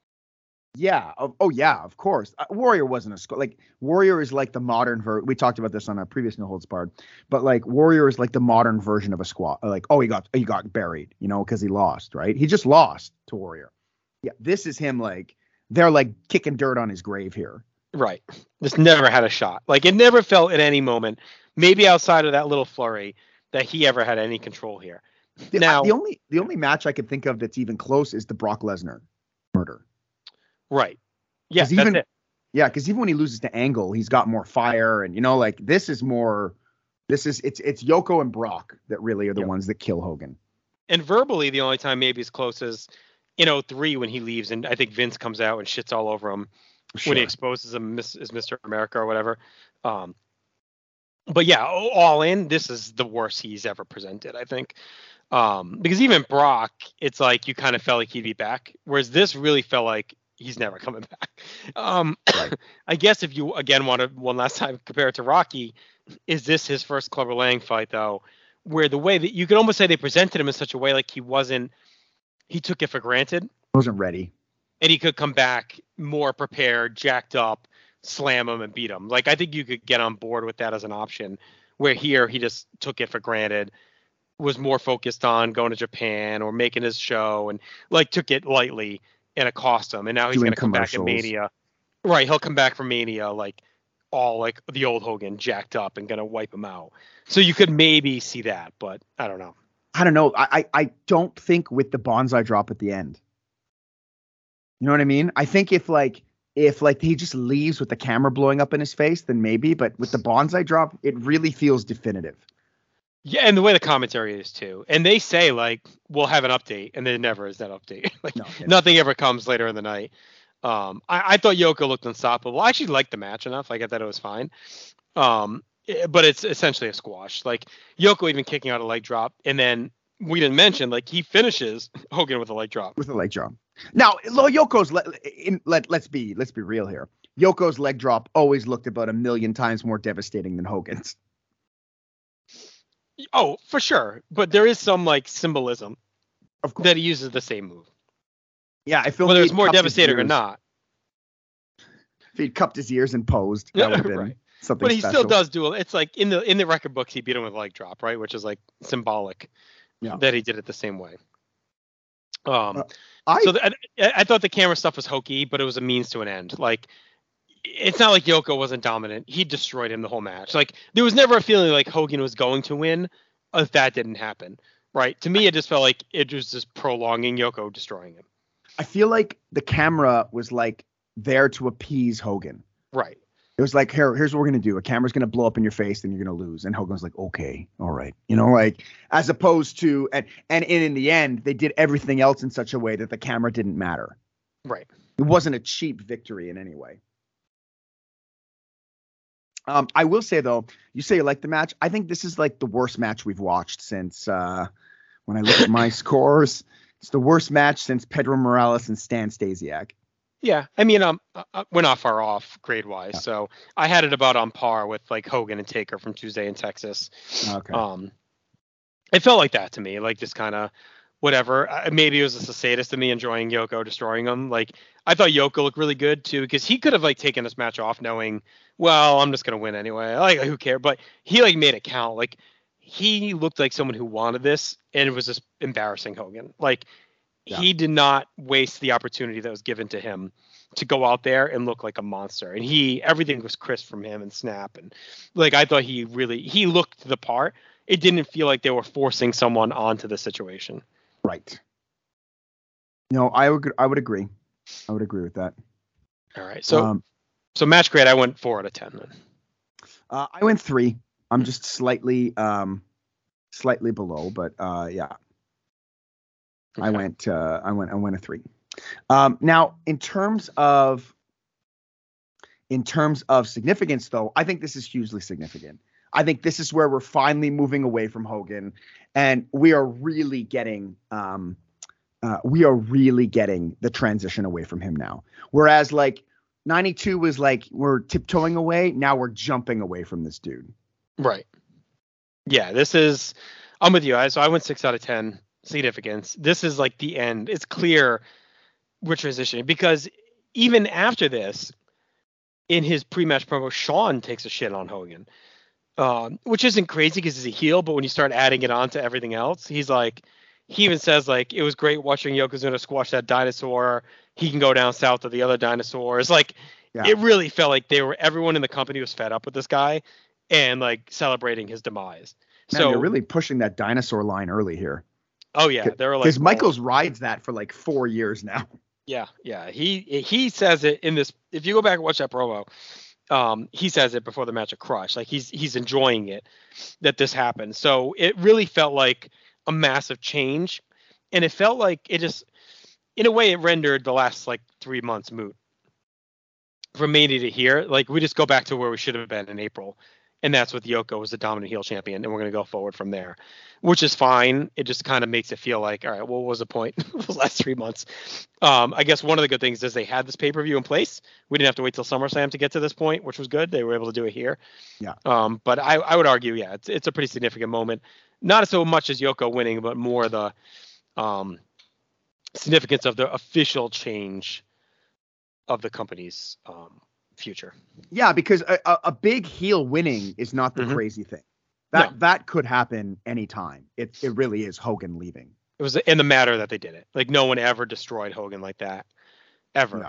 Yeah. Yeah, of course. Warrior wasn't a squash. Like Warrior is like the modern we talked about this on a previous No Holds Barred, but like Warrior is like the modern version of a squash. Like, he got buried, because he lost, right? He just lost to Warrior. Yeah. This is him. Like they're like kicking dirt on his grave here. Right. This never had a shot. Like it never felt at any moment, maybe outside of that little flurry, that he ever had any control here. Now, the only match I could think of that's even close is the Brock Lesnar murder. Right. Yeah. Because even when he loses to Angle, he's got more fire, and like it's Yoko and Brock that really are the ones that kill Hogan. And verbally, the only time maybe as close as in 2003 when he leaves, and I think Vince comes out and shits all over him when he exposes him as Mr. America or whatever. But yeah, all in, this is the worst he's ever presented, I think. Because even Brock, it's like you kind of felt like he'd be back, whereas this really felt like he's never coming back. Right. I guess if you again want to one last time compare it to Rocky, is this his first Clubber Lang fight though, where the way that you could almost say they presented him in such a way like he took it for granted, wasn't ready, and he could come back more prepared, jacked up, slam him and beat him. Like I think you could get on board with that as an option, where here he just took it for granted, was more focused on going to Japan or making his show, and like took it lightly. And it cost him, and now he's going to come back at Mania. Right, he'll come back from Mania like all like the old Hogan, jacked up and going to wipe him out. So you could maybe see that, but I don't know. I don't think with the bonsai drop at the end. You know what I mean? I think if he just leaves with the camera blowing up in his face, then maybe. But with the bonsai drop, it really feels definitive. Yeah, and the way the commentary is too. And they say like we'll have an update, and there never is that update. Like nothing ever comes later in the night. I thought Yoko looked unstoppable. I actually liked the match enough. Like I thought it was fine. But it's essentially a squash. Like Yoko even kicking out a leg drop, and then we didn't mention like he finishes Hogan with a leg drop. Now, Yoko's let's be real here. Yoko's leg drop always looked about 1 million times more devastating than Hogan's. Oh, for sure. But there is some like symbolism that he uses the same move. Yeah, I feel whether it's more devastating or not. If he'd cupped his ears and posed, that would have been something. But he special. still does do it. It's like in the record books, he beat him with a leg drop, right? Which is like symbolic that he did it the same way. I thought the camera stuff was hokey, but it was a means to an end. Like it's not like Yoko wasn't dominant. He destroyed him the whole match. Like there was never a feeling like Hogan was going to win if that didn't happen. Right. To me, it just felt like it was just prolonging Yoko destroying him. I feel like the camera was like there to appease Hogan. Right. It was like, here's what we're gonna do. A camera's gonna blow up in your face, and you're gonna lose. And Hogan's like, okay, all right, like as opposed to and in the end, they did everything else in such a way that the camera didn't matter. Right. It wasn't a cheap victory in any way. I will say though, you say you like the match. I think this is like the worst match we've watched since when I look at my scores, it's the worst match since Pedro Morales and Stan Stasiak. Yeah, I mean, we're not far off grade wise, so I had it about on par with like Hogan and Taker from Tuesday in Texas. Okay. It felt like that to me, like just kind of whatever. Maybe it was just a sadist to me enjoying Yoko destroying him. Like I thought Yoko looked really good too, because he could have like taken this match off knowing, well, I'm just gonna win anyway. Like who cares? But he like made it count. Like he looked like someone who wanted this, and it was just embarrassing Hogan. Like. Yeah. He did not waste the opportunity that was given to him to go out there and look like a monster. And everything was crisp from him and snap. And like, I thought he looked the part. It didn't feel like they were forcing someone onto the situation. Right. No, I would agree. I would agree with that. All right. So match grade, I went 4 out of 10 then. I went 3. I'm just slightly below, but yeah. Okay. I went a 3. Now in terms of significance though, I think this is hugely significant. I think this is where we're finally moving away from Hogan, and we are really getting the transition away from him now. Whereas like 92 was like we're tiptoeing away, now we're jumping away from this dude. Right. Yeah, I'm with you. So I went 6 out of 10. Significance. This is like the end. It's clear we're transitioning, because even after this, in his pre-match promo, Shawn takes a shit on Hogan, which isn't crazy because he's a heel, but when you start adding it on to everything else, he even says like, it was great watching Yokozuna squash that dinosaur. He can go down south to the other dinosaurs. Like, yeah. It really felt like everyone in the company was fed up with this guy and like celebrating his demise. Man, so they're really pushing that dinosaur line early here. Oh yeah, they're like, because Michaels rides that for like 4 years now. Yeah. He says it in this. If you go back and watch that promo, he says it before the match at Crush. Like he's enjoying it that this happened. So it really felt like a massive change, and it felt like it just, in a way, it rendered the last like 3 months moot. From Mania to here, like we just go back to where we should have been in April. And that's with Yoko was the dominant heel champion, and we're going to go forward from there, which is fine. It just kind of makes it feel like, all right, what was the point of the last 3 months? I guess one of the good things is they had this pay-per-view in place. We didn't have to wait till SummerSlam to get to this point, which was good. They were able to do it here. Yeah. But I would argue, yeah, it's a pretty significant moment. Not so much as Yoko winning, but more the significance of the official change of the company's future. Yeah, because a big heel winning is not the crazy thing. That could happen anytime. It really is Hogan leaving. It was in the matter that they did it. Like no one ever destroyed Hogan like that. Ever.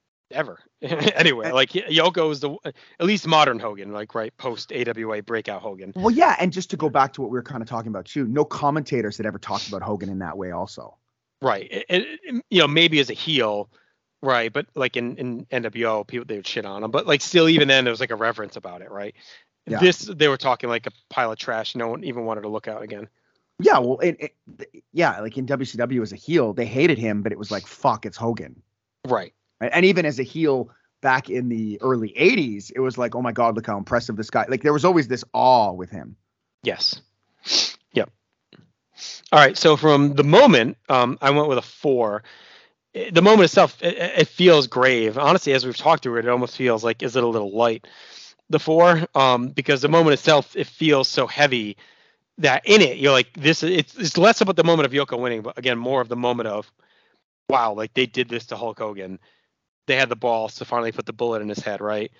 Anyway, like Yoko is at least modern Hogan, like right post AWA breakout Hogan. Well, yeah, and just to go back to what we were kind of talking about too, no commentators had ever talked about Hogan in that way also. Right. Maybe as a heel. Right, but like in NWO, people, they would shit on him, but like still, even then, there was like a reverence about it, right? Yeah. They were talking like a pile of trash. No one even wanted to look out again. Yeah, well, like in WCW as a heel, they hated him, but it was like, fuck, it's Hogan. Right. And even as a heel back in the early 80s, it was like, oh my God, look how impressive this guy. Like there was always this awe with him. Yes. Yep. All right, so from the moment, I went with a 4. The moment itself, it feels grave. Honestly, as we've talked through it, it almost feels like, is it a little light? The 4, because the moment itself, it feels so heavy that in it, you're like, it's less about the moment of Yoko winning, but again, more of the moment of, wow, like they did this to Hulk Hogan. They had the balls to finally put the bullet in his head, right?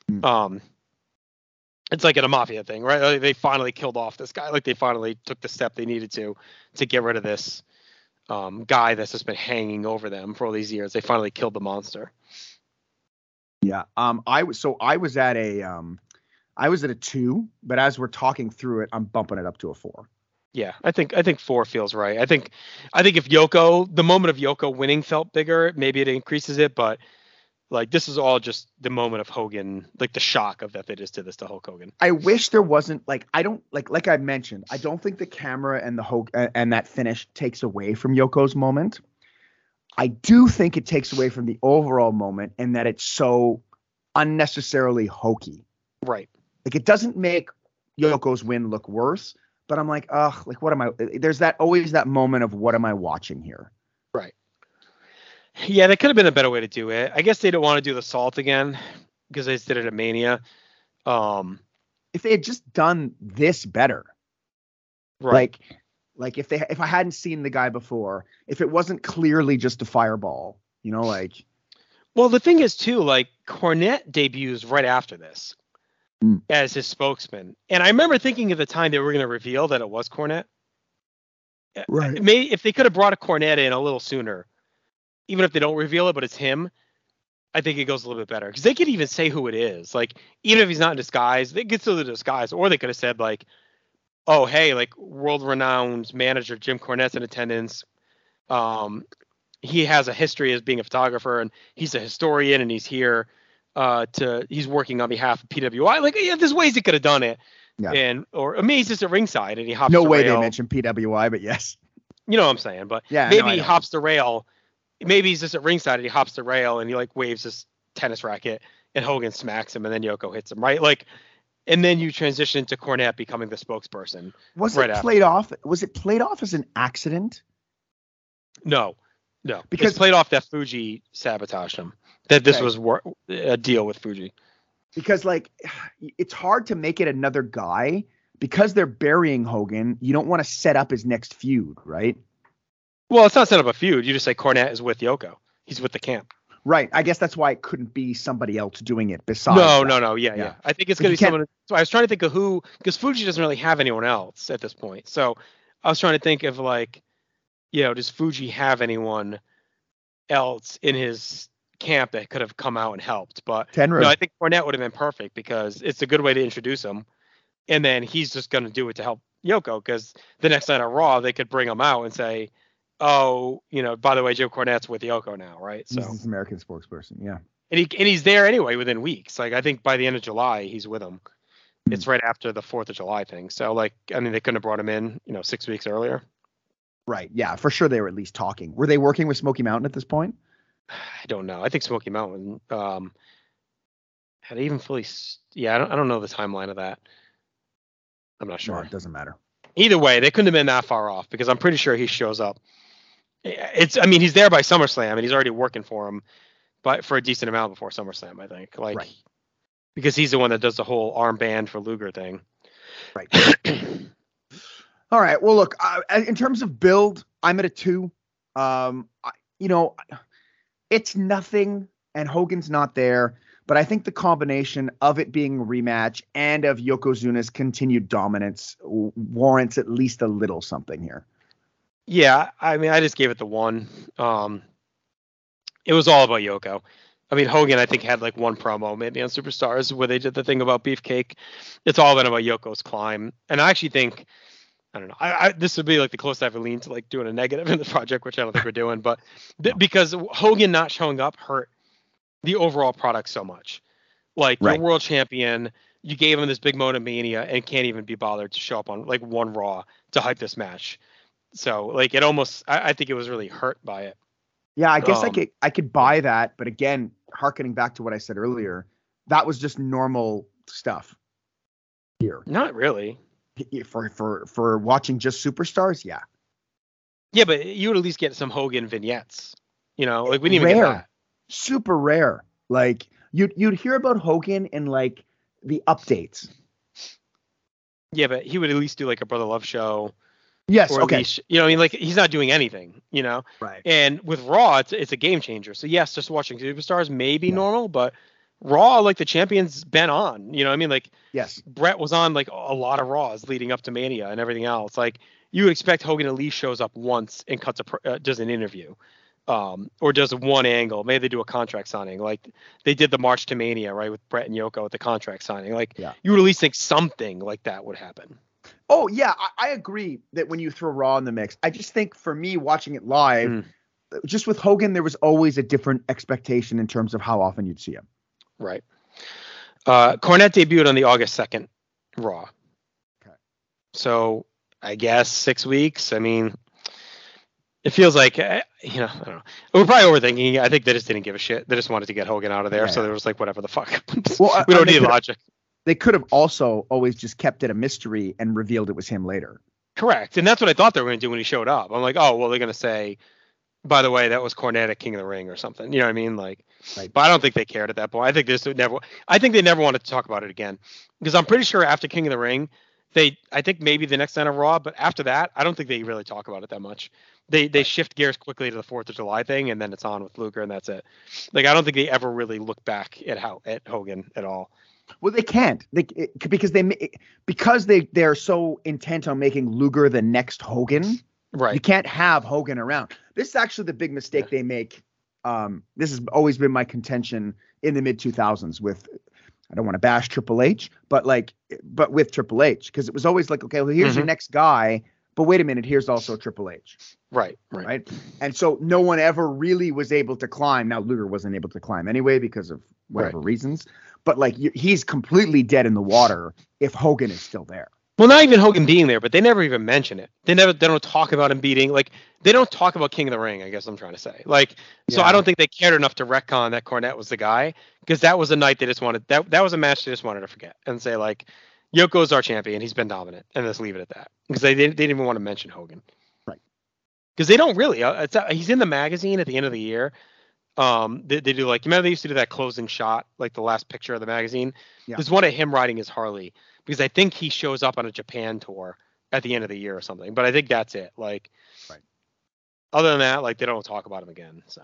It's like in a mafia thing, right? Like they finally killed off this guy. Like they finally took the step they needed to get rid of this guy that's just been hanging over them for all these years. They finally killed the monster. Yeah. I was at a 2, but as we're talking through it, I'm bumping it up to a 4. Yeah, I think 4 feels right. I think if the moment of Yoko winning felt bigger, maybe it increases it, but Like, this is all just the moment of Hogan, like the shock of that they just did this to Hulk Hogan. I wish there wasn't I don't like I mentioned, I don't think the camera and the Hulk and that finish takes away from Yoko's moment. I do think it takes away from the overall moment and that it's so unnecessarily hokey. Right. Like, it doesn't make Yoko's win look worse, but I'm like, ugh, like, what am I? There's always that moment of what am I watching here? Right. Yeah, that could have been a better way to do it. I guess they don't want to do the salt again because they did it at Mania. If they had just done this better, right? Like if I hadn't seen the guy before, if it wasn't clearly just a fireball, like. Well, the thing is too, like, Cornette debuts right after this as his spokesman, and I remember thinking at the time they were going to reveal that it was Cornette. Right. Maybe if they could have brought a Cornette in a little sooner. Even if they don't reveal it, but it's him, I think it goes a little bit better. Because they could even say who it is. Like, even if he's not in disguise, they could still do disguise. Or they could have said, like, oh, hey, like, world-renowned manager Jim Cornette's in attendance. He has a history as being a photographer, and he's a historian, and he's here he's working on behalf of PWI. Like, yeah, there's ways he could have done it. Yeah. Or maybe he's just at ringside, and he hops the rail. No way they mentioned PWI, but yes. You know what I'm saying? But yeah, maybe he hops the rail. Maybe he's just at ringside and he hops the rail and he, like, waves his tennis racket and Hogan smacks him and then Yoko hits him, right? Like, and then you transition to Cornette becoming the spokesperson. Was it played off as an accident? No. Because it's played off that Fuji sabotaged him. That this was a deal with Fuji. Because, like, it's hard to make it another guy because they're burying Hogan. You don't want to set up his next feud, right? Well, it's not set up a feud. You just say Cornette is with Yoko. He's with the camp. Right. I guess that's why it couldn't be somebody else doing it besides. No. Yeah. I think it's going to be someone. So I was trying to think of who, because Fuji doesn't really have anyone else at this point. So I was trying to think of, like, does Fuji have anyone else in his camp that could have come out and helped? But I think Cornette would have been perfect because it's a good way to introduce him. And then he's just going to do it to help Yoko, because the next night on Raw, they could bring him out and say, oh, by the way, Jim Cornette's with Yoko now, right? So he's an American spokesperson, yeah. And he's there anyway within weeks. Like, I think by the end of July, he's with him. It's right after the 4th of July thing. So, like, I mean, they couldn't have brought him in, 6 weeks earlier. Right. Yeah, for sure they were at least talking. Were they working with Smoky Mountain at this point? I don't know. I think Smoky Mountain had even fully. Yeah, I don't know the timeline of that. I'm not sure. No, it doesn't matter. Either way, they couldn't have been that far off because I'm pretty sure he shows up. He's there by SummerSlam and he's already working for him, but for a decent amount before SummerSlam, I think. Like, right. Because he's the one that does the whole armband for Luger thing. Right. All right. Well, look, in terms of build, I'm at a 2. It's nothing and Hogan's not there, but I think the combination of it being a rematch and of Yokozuna's continued dominance warrants at least a little something here. Yeah, I mean, I just gave it the 1. It was all about Yoko. I mean, Hogan, I think, had like one promo maybe on Superstars where they did the thing about Beefcake. It's all been about Yoko's climb. And I actually think, I don't know, I this would be like the closest I've leaned to like doing a negative in the project, which I don't think we're doing. But because Hogan not showing up hurt the overall product so much. Like, you're world champion, you gave him this big Mania and can't even be bothered to show up on like one Raw to hype this match. So, like, it almost, I think it was really hurt by it. Yeah, I guess I could buy that, but again, harkening back to what I said earlier, that was just normal stuff here. Not really. For watching just Superstars, yeah. Yeah, but you would at least get some Hogan vignettes. Like, we didn't even get that. Super rare. Like, you'd hear about Hogan in like the updates. Yeah, but he would at least do like a Brother Love show. Yes. Okay. Least, I mean, like, he's not doing anything, Right. And with Raw, it's a game changer. So yes, just watching Superstars may be normal, but Raw, like, the champion's been on, I mean, like, yes, Brett was on like a lot of Raws leading up to Mania and everything else. Like, you would expect Hogan at least shows up once and does an interview, or does one angle. Maybe they do a contract signing, like they did the March to Mania, right, with Brett and Yoko at the contract signing. Like, you would at least think something like that would happen. Oh, yeah, I agree that when you throw Raw in the mix, I just think for me watching it live, just with Hogan, there was always a different expectation in terms of how often you'd see him. Right. Cornette debuted on the August 2nd Raw. Okay. So I guess 6 weeks. I mean, it feels like, I don't know. We're probably overthinking. I think they just didn't give a shit. They just wanted to get Hogan out of there. Yeah. So there was like, whatever the fuck. Well, we don't need logic. They could have also always just kept it a mystery and revealed it was him later. Correct. And that's what I thought they were going to do when he showed up. I'm like, oh, well, they're going to say, by the way, that was Cornette at King of the Ring or something. You know what I mean? Like, right. But I don't think they cared at that point. I think they never wanted to talk about it again, because I'm pretty sure after King of the Ring, I think maybe the next night of Raw, but after that, I don't think they really talk about it that much. They shift gears quickly to the 4th of July thing, and then it's on with Luger, and that's it. Like, I don't think they ever really look back at Hogan at all. Well, they can't. Because they're so intent on making Luger the next Hogan. Right. You can't have Hogan around. This is actually the big mistake they make. This has always been my contention in the mid 2000s with, I don't want to bash Triple H, but with Triple H, because it was always like, okay, well, here's your next guy, but wait a minute, here's also Triple H. Right. And so no one ever really was able to climb. Now, Luger wasn't able to climb anyway because of whatever reasons, but like he's completely dead in the water if Hogan is still there. Well, not even Hogan being there, but they never even mention it. They don't talk about him beating, like, they don't talk about King of the Ring, I guess I'm trying to say. Like, so I don't think they cared enough to retcon that Cornette was the guy, because that was a night they just wanted, that was a match they just wanted to forget and say, like, Yoko's our champion, he's been dominant, and just leave it at that. Because they didn't even want to mention Hogan. Right. Because they don't really, he's in the magazine at the end of the year. They do, like, you remember they used to do that closing shot, like the last picture of the magazine? Yeah. There's one of him riding his Harley, because I think he shows up on a Japan tour at the end of the year or something. But I think that's it. Like, other than that, like, they don't talk about him again. So,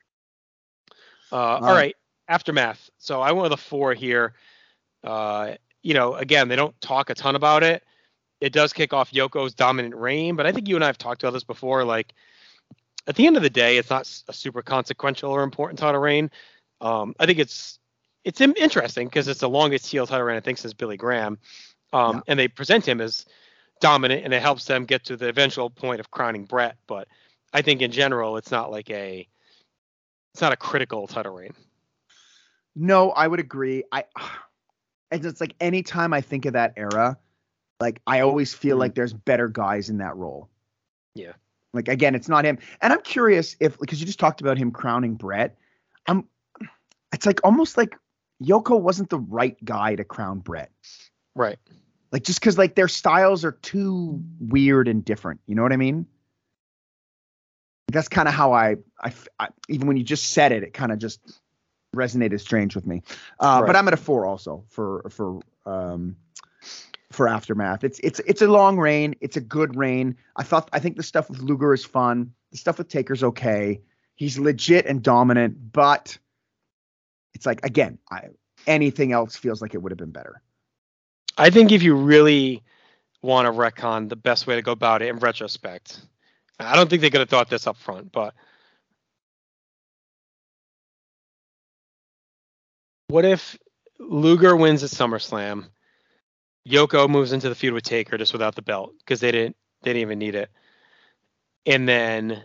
all right, Aftermath. So I went with a 4 here. Again, they don't talk a ton about it. It does kick off Yoko's dominant reign, but I think you and I have talked about this before. Like, at the end of the day, it's not a super consequential or important title reign. I think it's interesting because it's the longest heel title reign, I think, since Billy Graham. And they present him as dominant, and it helps them get to the eventual point of crowning Brett. But I think in general, it's not a critical title reign. No, I would agree. It's like anytime I think of that era, like, I always feel like there's better guys in that role. Yeah. Like, again, it's not him. And I'm curious because you just talked about him crowning Brett. It's like almost like Yoko wasn't the right guy to crown Brett. Right. Like, just because, like, their styles are too weird and different. You know what I mean? That's kind of how I even when you just said it, it kind of just resonated strange with me. But I'm at a 4 also for Aftermath. It's a long reign. It's a good reign. I think the stuff with Luger is fun. The stuff with Taker's okay. He's legit and dominant, but it's like, again, anything else feels like it would have been better. I think if you really want to retcon, the best way to go about it in retrospect, I don't think they could have thought this up front, but what if Luger wins at SummerSlam, Yoko moves into the feud with Taker just without the belt because they didn't even need it, and then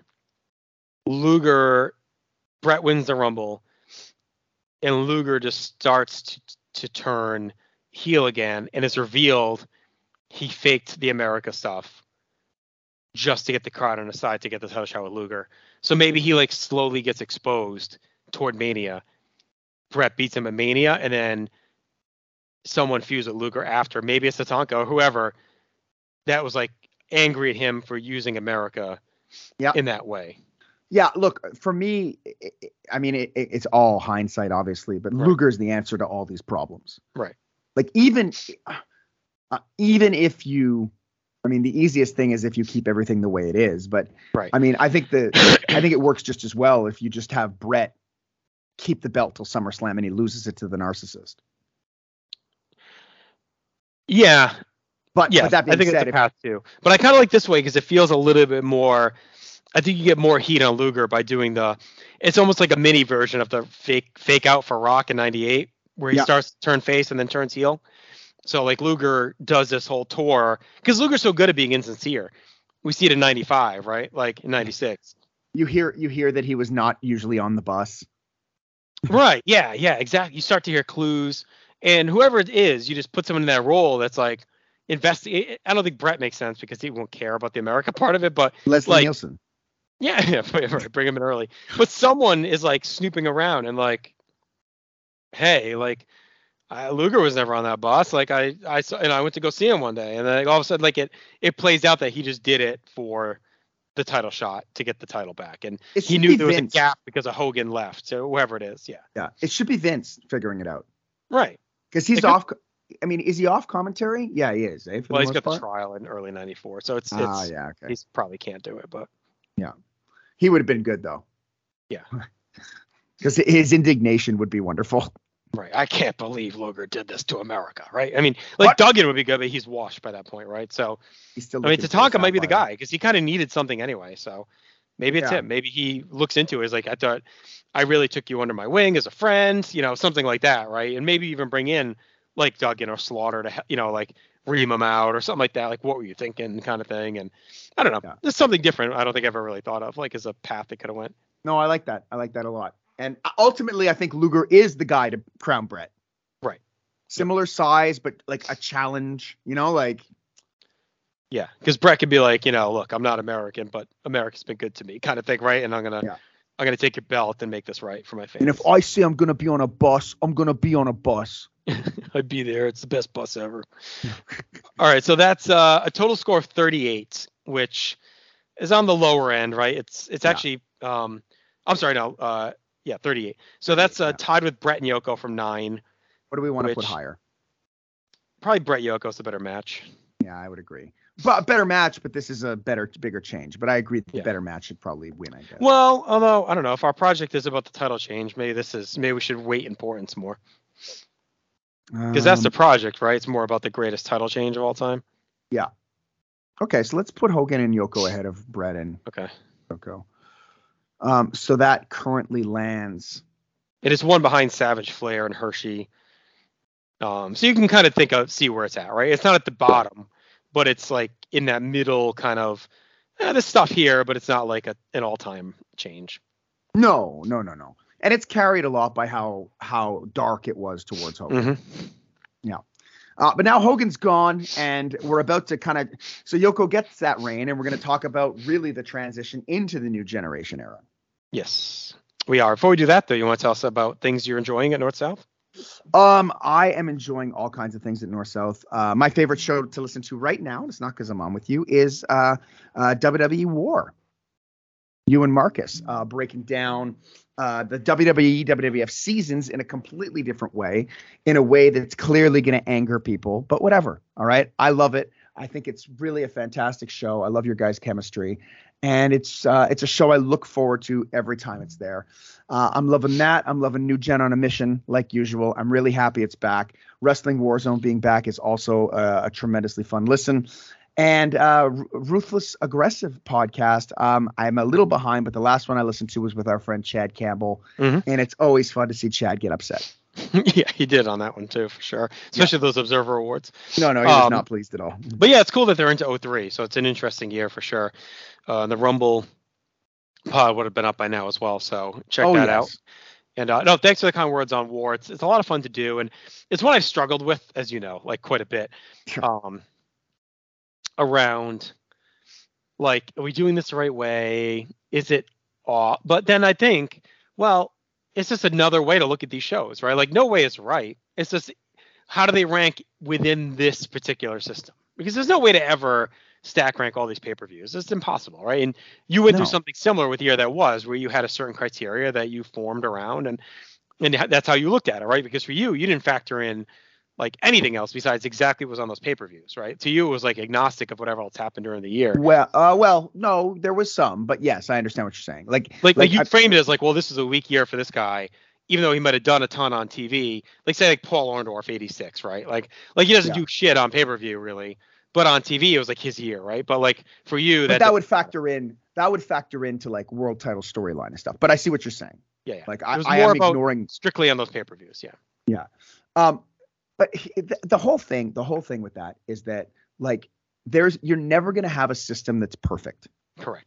Brett wins the Rumble, and Luger just starts to turn heel again, and it's revealed he faked the America stuff just to get the crowd on his side to get the title shot with Luger. So maybe he, like, slowly gets exposed toward Mania. Brett beats him at Mania, and then someone fused with Luger after. Maybe it's Tatanka or whoever that was, like, angry at him for using America in that way. Yeah, look, for me, it's all hindsight, obviously, but Luger's the answer to all these problems. Right. Like, even if you, the easiest thing is if you keep everything the way it is. But I think it works just as well if you just have Brett keep the belt till SummerSlam and he loses it to the Narcissist. Yeah. But that being I think said, it's a path too. But I kind of like this way because it feels a little bit more. I think you get more heat on Luger by doing it's almost like a mini version of the fake out for Rock in '98, where he starts to turn face and then turns heel. So, like, Luger does this whole tour because Luger's so good at being insincere. We see it in '95, right? Like in '96. You hear that he was not usually on the bus. Right. Yeah. Yeah. Exactly. You start to hear clues, and whoever it is, you just put someone in that role that's like investigate. I don't think Brett makes sense because he won't care about the America part of it, but Leslie like, Nielsen. Yeah. Right, bring him in early. But someone is like snooping around and like, hey, like. Luger was never on that bus. Like I saw, and I went to go see him one day, and then all of a sudden, like it plays out that he just did it for the title shot to get the title back, and he knew there was a gap because of Hogan left, so whoever it is, yeah, it should be Vince figuring it out, right? Because he's off. I mean, is he off commentary? Yeah, he is. Well, he's got the trial in early '94, so it's yeah, okay. He probably can't do it, but yeah, he would have been good though. Yeah, because his indignation would be wonderful. Right. I can't believe Luger did this to America, right? I mean, like Duggan would be good, but he's washed by that point, right? So, he's still. I mean, Tatanka might be the guy because he kind of needed something anyway. So, maybe it's him. Maybe he looks into it as like, I thought I really took you under my wing as a friend, something like that, right? And maybe even bring in like Duggan or Slaughter to, like ream him out or something like that. Like, what were you thinking, kind of thing. And I don't know. Yeah. There's something different. I don't think I've ever really thought of like as a path that could have went. No, I like that. I like that a lot. And ultimately, I think Luger is the guy to crown Brett. Right. Similar size, but like a challenge, like. Yeah, because Brett could be like, look, I'm not American, but America's been good to me, kind of thing, right? And I'm gonna take your belt and make this right for my fans. And if I say I'm gonna be on a bus, I'm gonna be on a bus. I'd be there. It's the best bus ever. All right, so that's a total score of 38, which is on the lower end, right? It's actually I'm sorry, no. Yeah, 38. So that's tied with Brett and Yoko from 9. What do we want to put higher? Probably Brett Yoko's the better match. Yeah, I would agree. But better match, but this is a bigger change. But I agree the better match should probably win, I guess. Well, although I don't know if our project is about the title change, maybe we should weight importance more. Because that's the project, right? It's more about the greatest title change of all time. Yeah. Okay, so let's put Hogan and Yoko ahead of Brett and Yoko. So that currently lands. It is one behind Savage, Flair, and Hershey. So you can kind of see where it's at, right? It's not at the bottom, but it's like in that middle kind of there's stuff here, but it's not like an all-time change. No. And it's carried a lot by how dark it was towards Hogan. Mm-hmm. Yeah. But now Hogan's gone, and we're about to so Yoko gets that reign, and we're going to talk about really the transition into the new generation era. Yes, we are. Before we do that, though, you want to tell us about things you're enjoying at North South? I am enjoying all kinds of things at North South. My favorite show to listen to right now, and it's not because I'm on with you, is WWE War. You and Marcus breaking down the WWE, WWF seasons in a completely different way, in a way that's clearly going to anger people, but whatever. All right. I love it. I think it's really a fantastic show. I love your guys' chemistry, and it's a show I look forward to every time it's there. I'm loving that. I'm loving New Gen on a Mission, like usual. I'm really happy it's back. Wrestling Warzone being back is also a tremendously fun listen. And Ruthless Aggressive podcast. I'm a little behind, but the last one I listened to was with our friend Chad Campbell, and it's always fun to see Chad get upset. Yeah, he did on that one too, for sure. Especially those Observer Awards. No, he was not pleased at all. But yeah, it's cool that they're into 03, so it's an interesting year for sure. The Rumble pod would have been up by now as well, so check that out. And no, thanks for the kind words on War. It's a lot of fun to do, and it's one I've struggled with, as you know, like quite a bit. Around, like, are we doing this the right way? Is it off? But then I think, well, it's just another way to look at these shows, right? Like, no way is right. It's just, how do they rank within this particular system? Because there's no way to ever stack rank all these pay-per-views. It's impossible, right? And you went through something similar with Year That Was, where you had a certain criteria that you formed around, and that's how you looked at it, right? Because for you didn't factor in like anything else besides exactly what was on those pay-per-views, right? To you, it was like agnostic of whatever else happened during the year. Well, no, there was some, but yes, I understand what you're saying. Like you framed it as like, well, this is a weak year for this guy, even though he might have done a ton on TV. Like say like Paul Orndorff, 86, right? Like he doesn't do shit on pay-per-view really, but on TV it was like his year, right? But like for you, that would factor in. That would factor into like world title storyline and stuff. But I see what you're saying. Yeah. Like I am ignoring strictly on those pay-per-views. Yeah. But the whole thing with that is that like you're never going to have a system that's perfect. Correct.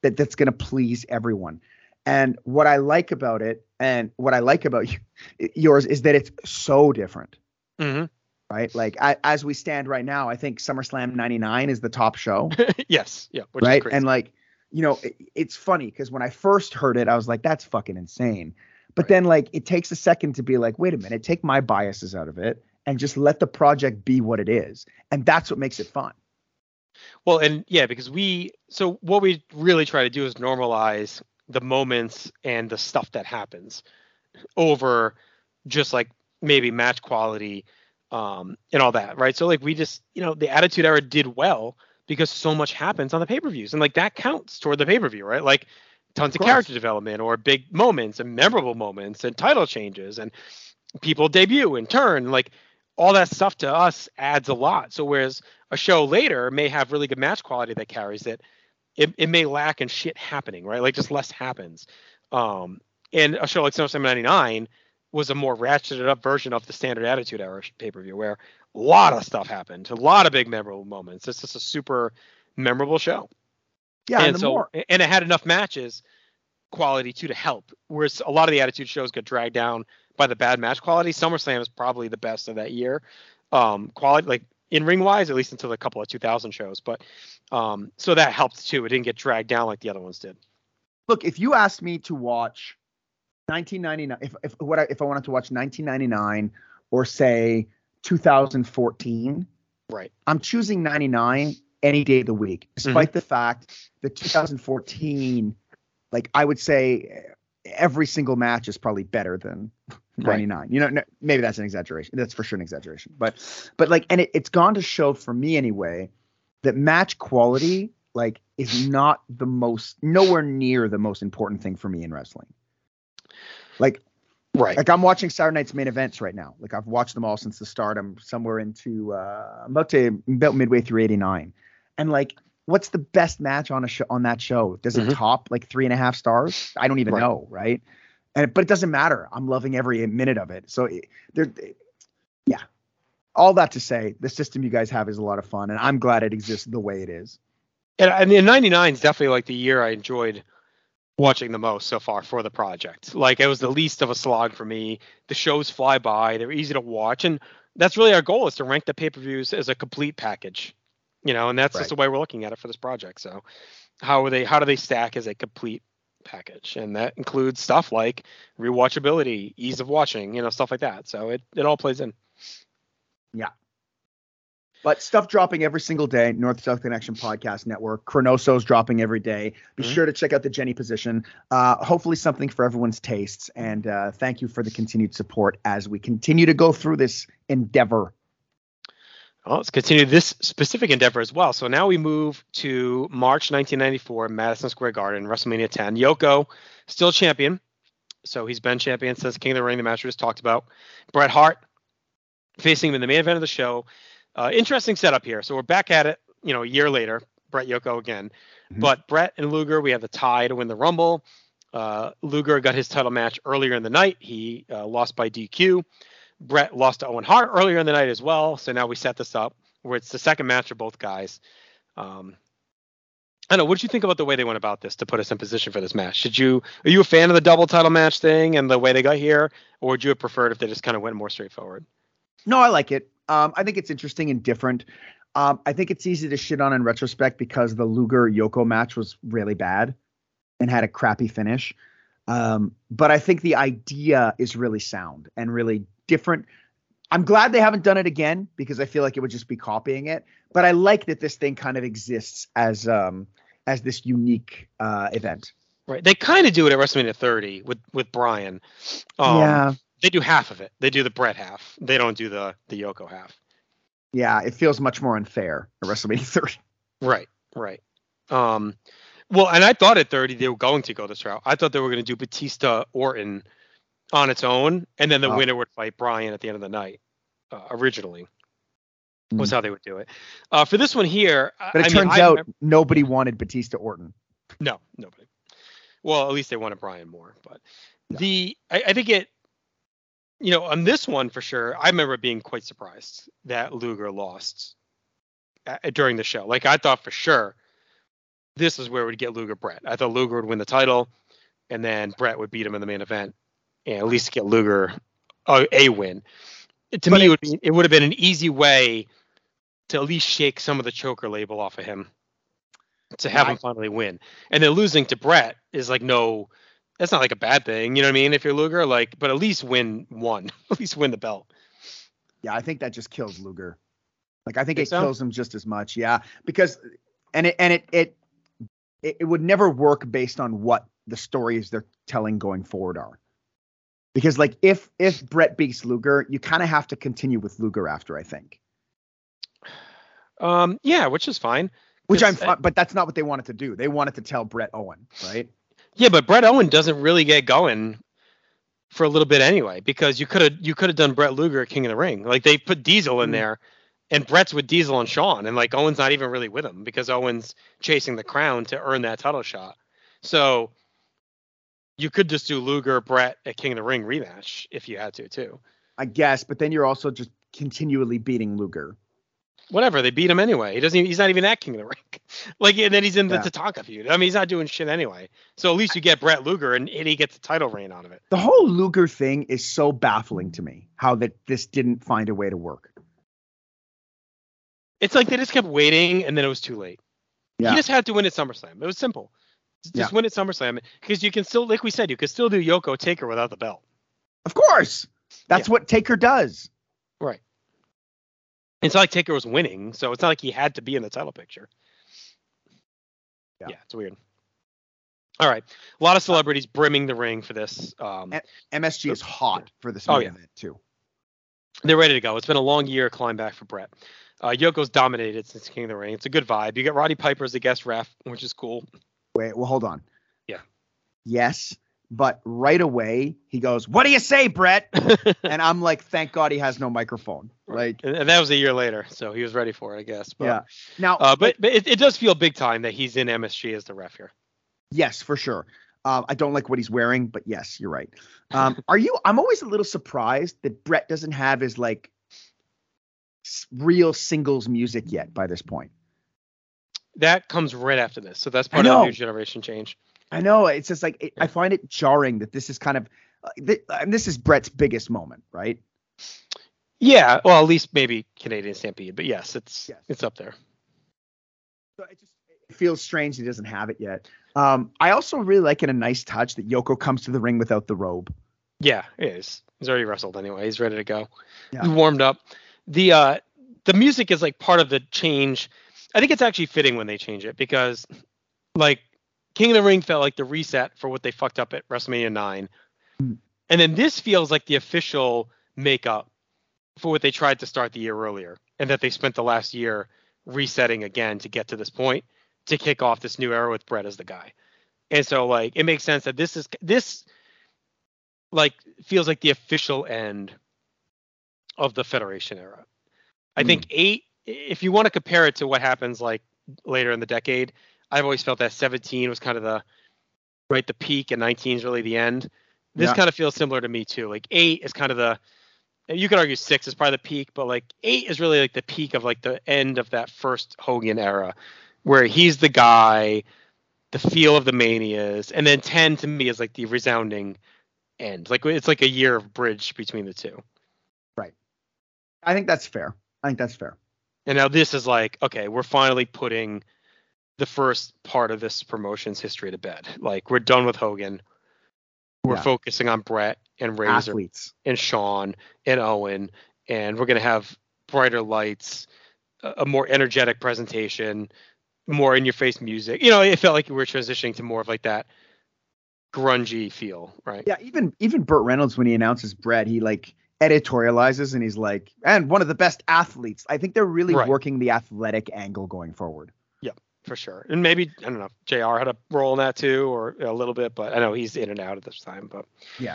that's going to please everyone. And what I like about it, and what I like about yours, is that it's so different. Mm-hmm. Right? Like as we stand right now, I think SummerSlam 99 is the top show. Yes. Yeah. Which right. Is crazy. And like, it's funny because when I first heard it, I was like, that's fucking insane. But then like, it takes a second to be like, wait a minute, take my biases out of it and just let the project be what it is. And that's what makes it fun. Well, and yeah, because so what we really try to do is normalize the moments and the stuff that happens over just like maybe match quality and all that, right? So like we just, the Attitude Era did well because so much happens on the pay-per-views, and like that counts toward the pay-per-view, right? Like tons of character development or big moments and memorable moments and title changes and people debut and turn, like all that stuff to us adds a lot. So whereas a show later may have really good match quality that carries it, it may lack in shit happening, right? Like just less happens. And a show like SummerSlam 99 was a more ratcheted up version of the standard Attitude Era pay-per-view where a lot of stuff happened, a lot of big memorable moments. It's just a super memorable show. Yeah. And it had enough matches quality too to help. Whereas a lot of the Attitude shows get dragged down by the bad match quality. SummerSlam is probably the best of that year. Quality, like in ring wise, at least until a couple of 2000 shows. But so that helped too. It didn't get dragged down like the other ones did. Look, if you asked me to watch 1999, if I wanted to watch 1999 or say 2014, right, I'm choosing 99 any day of the week, despite the fact that 2014, like I would say every single match is probably better than 99. Right. Maybe that's an exaggeration. That's for sure an exaggeration. But like, and it's gone to show for me anyway that match quality like is not nowhere near the most important thing for me in wrestling. Like, right. Like I'm watching Saturday Night's Main Events right now. Like I've watched them all since the start. I'm somewhere into about midway through 89. And like, what's the best match on that show? Does it top like 3.5 stars? I don't even know. Right. But it doesn't matter. I'm loving every minute of it. So yeah. All that to say, the system you guys have is a lot of fun, and I'm glad it exists the way it is. And 99 is definitely like the year I enjoyed watching the most so far for the project. Like it was the least of a slog for me. The shows fly by. They're easy to watch. And that's really our goal, is to rank the pay-per-views as a complete package, and that's just the way we're looking at it for this project. So how do they stack as a complete package? And that includes stuff like rewatchability, ease of watching, stuff like that. So it all plays in. Yeah. But stuff dropping every single day. North-South Connection Podcast Network. Chronoso's dropping every day. Be sure to check out the Jenny position. Hopefully something for everyone's tastes. And thank you for the continued support as we continue to go through this endeavor. Well, let's continue this specific endeavor as well. So now we move to March 1994, Madison Square Garden, WrestleMania 10. Yoko, still champion. So he's been champion since King of the Ring, the match we just talked about. Bret Hart facing him in the main event of the show. Interesting setup here. So we're back at it, a year later, Bret Yoko again. But Bret and Luger, we have the tie to win the Rumble. Luger got his title match earlier in the night. He lost by DQ. Bret lost to Owen Hart earlier in the night as well. So now we set this up where it's the second match of both guys. I don't know. What did you think about the way they went about this to put us in position for this match? Are you a fan of the double title match thing and the way they got here? Or would you have preferred if they just kind of went more straightforward? No, I like it. I think it's interesting and different. I think it's easy to shit on in retrospect because the Luger-Yoko match was really bad and had a crappy finish. But I think the idea is really sound and really different. I'm glad they haven't done it again because I feel like it would just be copying it. But I like that this thing kind of exists as this unique event. Right. They kind of do it at WrestleMania 30 with Bryan. Yeah. They do half of it. They do the Bret half. They don't do the Yoko half. Yeah, it feels much more unfair at WrestleMania 30. Right. Well, and I thought at 30 they were going to go this route. I thought they were going to do Batista Orton on its own, and then the winner would fight Bryan at the end of the night. Originally, was how they would do it. For this one here, but it turns out nobody wanted Batista Orton. No, nobody. Well, at least they wanted Bryan more. But I think it. On this one for sure, I remember being quite surprised that Luger lost during the show. Like I thought for sure this is where we'd get Luger Brett. I thought Luger would win the title, and then Brett would beat him in the main event, and at least get Luger a win. To me, it would have been an easy way to at least shake some of the choker label off of him, to have him finally win. And then losing to Brett is like, no, that's not like a bad thing. You know what I mean? If you're Luger, like, but at least win one, at least win the belt. Yeah, I think that just kills Luger. Like, I think it kills him just as much. Yeah, because it would never work based on what the stories they're telling going forward are. Because like if Brett beats Luger, you kind of have to continue with Luger after, I think. Yeah, which is fine. Which but that's not what they wanted to do. They wanted to tell Brett Owen, right? Yeah, but Brett Owen doesn't really get going for a little bit anyway, because you could have done Brett Luger at King of the Ring. Like, they put Diesel in there, and Brett's with Diesel and Shawn, and like Owen's not even really with him because Owen's chasing the crown to earn that title shot. So you could just do Luger Brett at King of the Ring rematch if you had to too. I guess, but then you're also just continually beating Luger. Whatever, they beat him anyway. He's not even at King of the Ring. Like, and then he's in the Tatanka feud. I mean, he's not doing shit anyway. So at least you get Brett Luger and he gets the title reign out of it. The whole Luger thing is so baffling to me, how that this didn't find a way to work. It's like they just kept waiting and then it was too late. Yeah. He just had to win at SummerSlam. It was simple. Just win at SummerSlam, because you can still, like we said, you could still do Yoko Taker without the belt. Of course. That's what Taker does. Right. It's not like Taker was winning, so it's not like he had to be in the title picture. Yeah, it's weird. All right. A lot of celebrities brimming the ring for this. MSG is hot for this main event, too. They're ready to go. It's been a long year climb back for Brett. Yoko's dominated since King of the Ring. It's a good vibe. You get Roddy Piper as the guest ref, which is cool. Wait, well, hold on. Yeah. Yes, but right away he goes, "What do you say, Brett?" And I'm like, thank God he has no microphone. Like, and that was a year later, so he was ready for it, I guess. But, yeah. Now, but it does feel big time that he's in MSG as the ref here. Yes, for sure. I don't like what he's wearing, but yes, you're right. I'm always a little surprised that Brett doesn't have his like real singles music yet by this point. That comes right after this, so that's part of the new generation change. I know. It's just like I find it jarring that this is kind of this is Brett's biggest moment, right? Yeah, well, at least maybe Canadian Stampede, but yes, it's up there. So it feels strange he doesn't have it yet. I also really like it a nice touch that Yoko comes to the ring without the robe. Yeah, it is. He's already wrestled anyway. He's ready to go. Yeah. He's warmed up. The music is like part of the change. I think it's actually fitting when they change it, because like King of the Ring felt like the reset for what they fucked up at WrestleMania 9. And then this feels like the official makeup for what they tried to start the year earlier, and that they spent the last year resetting again to get to this point, to kick off this new era with Brett as the guy. And so like it makes sense that this like feels like the official end of the Federation era. I think 8, if you want to compare it to what happens like later in the decade, I've always felt that 17 was kind of the peak, and 19 is really the end. This kind of feels similar to me too. Like 8 is kind of you could argue 6 is probably the peak, but like 8 is really like the peak of like the end of that first Hogan era, where he's the guy, the feel of the Manias, and then 10 to me is like the resounding end. Like it's like a year of bridge between the two. Right. I think that's fair. And now this is like, okay, we're finally putting the first part of this promotion's history to bed. Like, we're done with Hogan. We're focusing on Brett and Razor and Shawn and Owen, and we're going to have brighter lights, a more energetic presentation, more in-your-face music. You know, it felt like we were transitioning to more of like that grungy feel, right? Yeah, even Burt Reynolds, when he announces Brett, he like editorializes and he's like, and one of the best athletes. I think they're really working the athletic angle going forward. Yeah, for sure. And maybe, I don't know, JR had a role in that too, or a little bit, but I know he's in and out at this time. But yeah,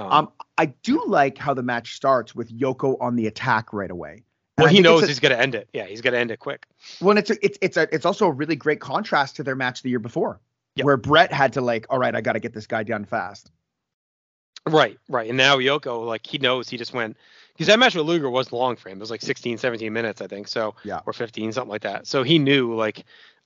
I do like how the match starts with Yoko on the attack right away. And well, he knows he's going to end it. Yeah, he's going to end it quick. Well, it's also a really great contrast to their match the year before, where Brett had to like, all right, I got to get this guy done fast. Right. And now Yoko, like, he knows he just went, because that match with Luger was long for him. It was like 16, 17 minutes, I think. So, or 15, something like that. So he knew, like,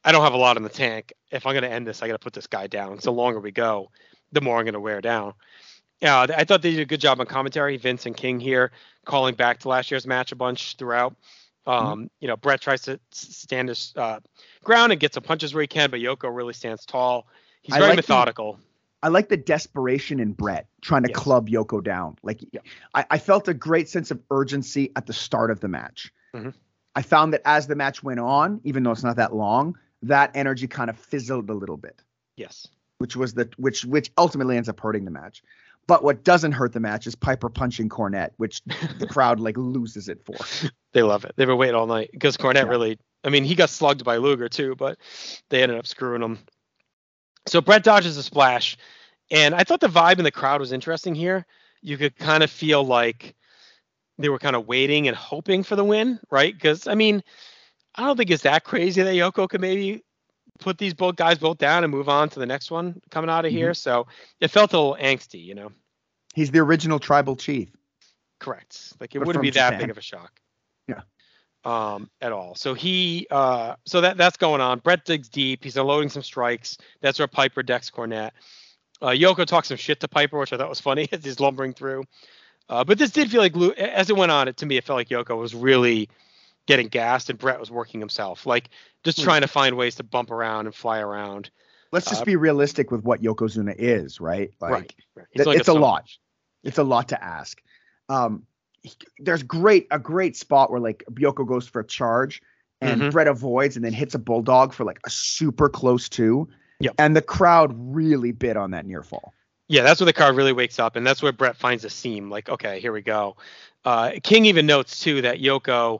I don't have a lot in the tank. If I'm going to end this, I got to put this guy down. So the longer we go, the more I'm going to wear down. Yeah, I thought they did a good job on commentary. Vince and King here calling back to last year's match a bunch throughout. Brett tries to stand his ground and gets some punches where he can, but Yoko really stands tall. He's very methodical. I like the desperation in Brett trying to club Yoko down. I felt a great sense of urgency at the start of the match. Mm-hmm. I found that as the match went on, even though it's not that long, that energy kind of fizzled a little bit. Yes. Which ultimately ends up hurting the match. But what doesn't hurt the match is Piper punching Cornette, which the crowd loses it for. They love it. They've been waiting all night because Cornette really, he got slugged by Luger too, but they ended up screwing him. So Brett dodges a splash, and I thought the vibe in the crowd was interesting here. You could kind of feel like they were kind of waiting and hoping for the win, right? Because, I don't think it's that crazy that Yoko could maybe put these both guys down and move on to the next one coming out of here. So it felt a little angsty, He's the original tribal chief. Correct. It wouldn't be that big of a shock. Yeah. At all. So that's going on. Brett digs deep. He's unloading some strikes. That's where Piper decks Cornette. Yoko talks some shit to Piper, which I thought was funny as he's lumbering through. But this did feel like, as it went on, to me, it felt like Yoko was really getting gassed and Brett was working himself, just trying to find ways to bump around and fly around. Let's just be realistic with what Yokozuna is, right? Right. It's a lot. It's a lot to ask. There's a great spot where Yoko goes for a charge and Brett avoids and then hits a bulldog for a super close two. Yep. And the crowd really bid on that near fall. Yeah, that's where the crowd really wakes up, and that's where Brett finds a seam. Okay, here we go. King even notes too that Yoko,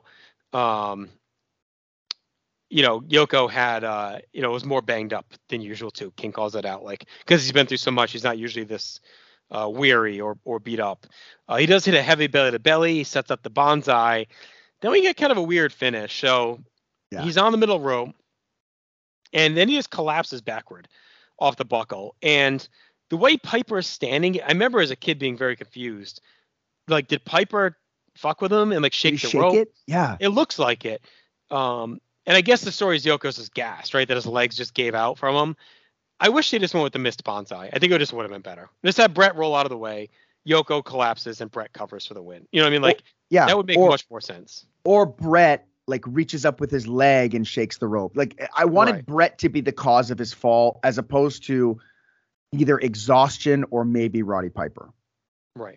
Yoko had, was more banged up than usual too. King calls it out, because he's been through so much, he's not usually this weary or beat up. He does hit a heavy belly to belly. He sets up the bonsai. Then we get kind of a weird finish. So he's on the middle rope, and then he just collapses backward off the buckle. And the way Piper is standing, I remember as a kid being very confused. Did Piper fuck with him and shake the rope? It? Yeah. It looks like it. And I guess the story is Yoko's is gassed, right? That his legs just gave out from him. I wish they just went with the missed bonsai. I think it just would have been better. Just have Brett roll out of the way, Yoko collapses, and Brett covers for the win. You know what I mean? That would make much more sense. Or Brett reaches up with his leg and shakes the rope. I wanted Brett to be the cause of his fall as opposed to either exhaustion or maybe Roddy Piper. Right.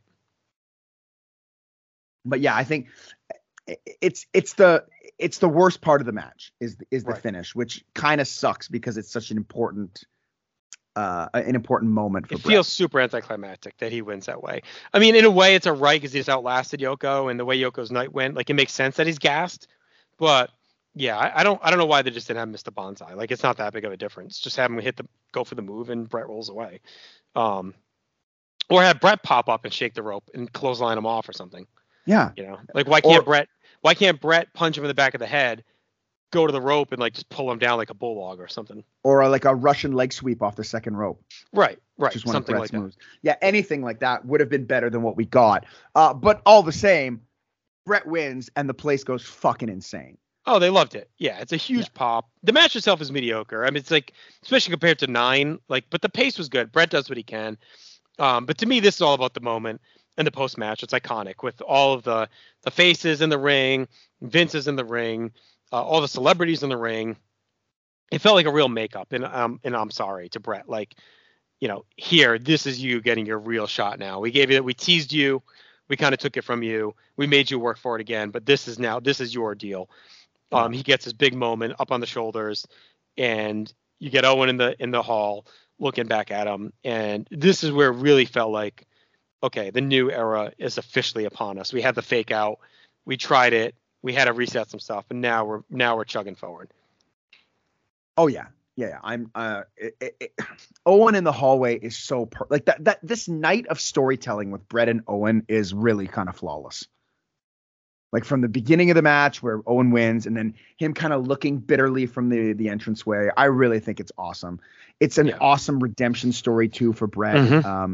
But yeah, I think it's the worst part of the match is the finish, which kind of sucks because it's such an important moment for Brett. It feels super anticlimactic that he wins that way. In a way, it's a right because he just outlasted Yoko, and the way Yoko's night went, it makes sense that he's gassed. But yeah, I don't know why they just didn't have Mr. Bonsai. It's not that big of a difference. Just have him go for the move, and Brett rolls away. Or have Brett pop up and shake the rope and clothesline him off or something. Yeah. Why can't Brett punch him in the back of the head, go to the rope, and just pull him down like a bulldog or something? Or a Russian leg sweep off the second rope. Right. Just one something of Brett's like moves. Yeah, anything like that would have been better than what we got. But all the same, Brett wins and the place goes fucking insane. Oh, they loved it. Yeah, it's a huge pop. The match itself is mediocre. It's especially compared to 9, but the pace was good. Brett does what he can. But to me, this is all about the moment and the post-match. It's iconic with all of the faces in the ring, Vince is in the ring, all the celebrities in the ring. It felt like a real makeup, and I'm sorry to Brett. Here, this is you getting your real shot now. We gave you that. We teased you. We kind of took it from you. We made you work for it again, but this is your deal. He gets his big moment up on the shoulders, and you get Owen in the hall looking back at him, and this is where it really felt like, okay, the new era is officially upon us. We had the fake out, we tried it, we had to reset some stuff, and now we're chugging forward. Oh yeah. I'm Owen in the hallway is so that this night of storytelling with Brett and Owen is really kind of flawless. From the beginning of the match where Owen wins and then him kind of looking bitterly from the entranceway. I really think it's awesome. It's an awesome redemption story too for Brett. Mm-hmm.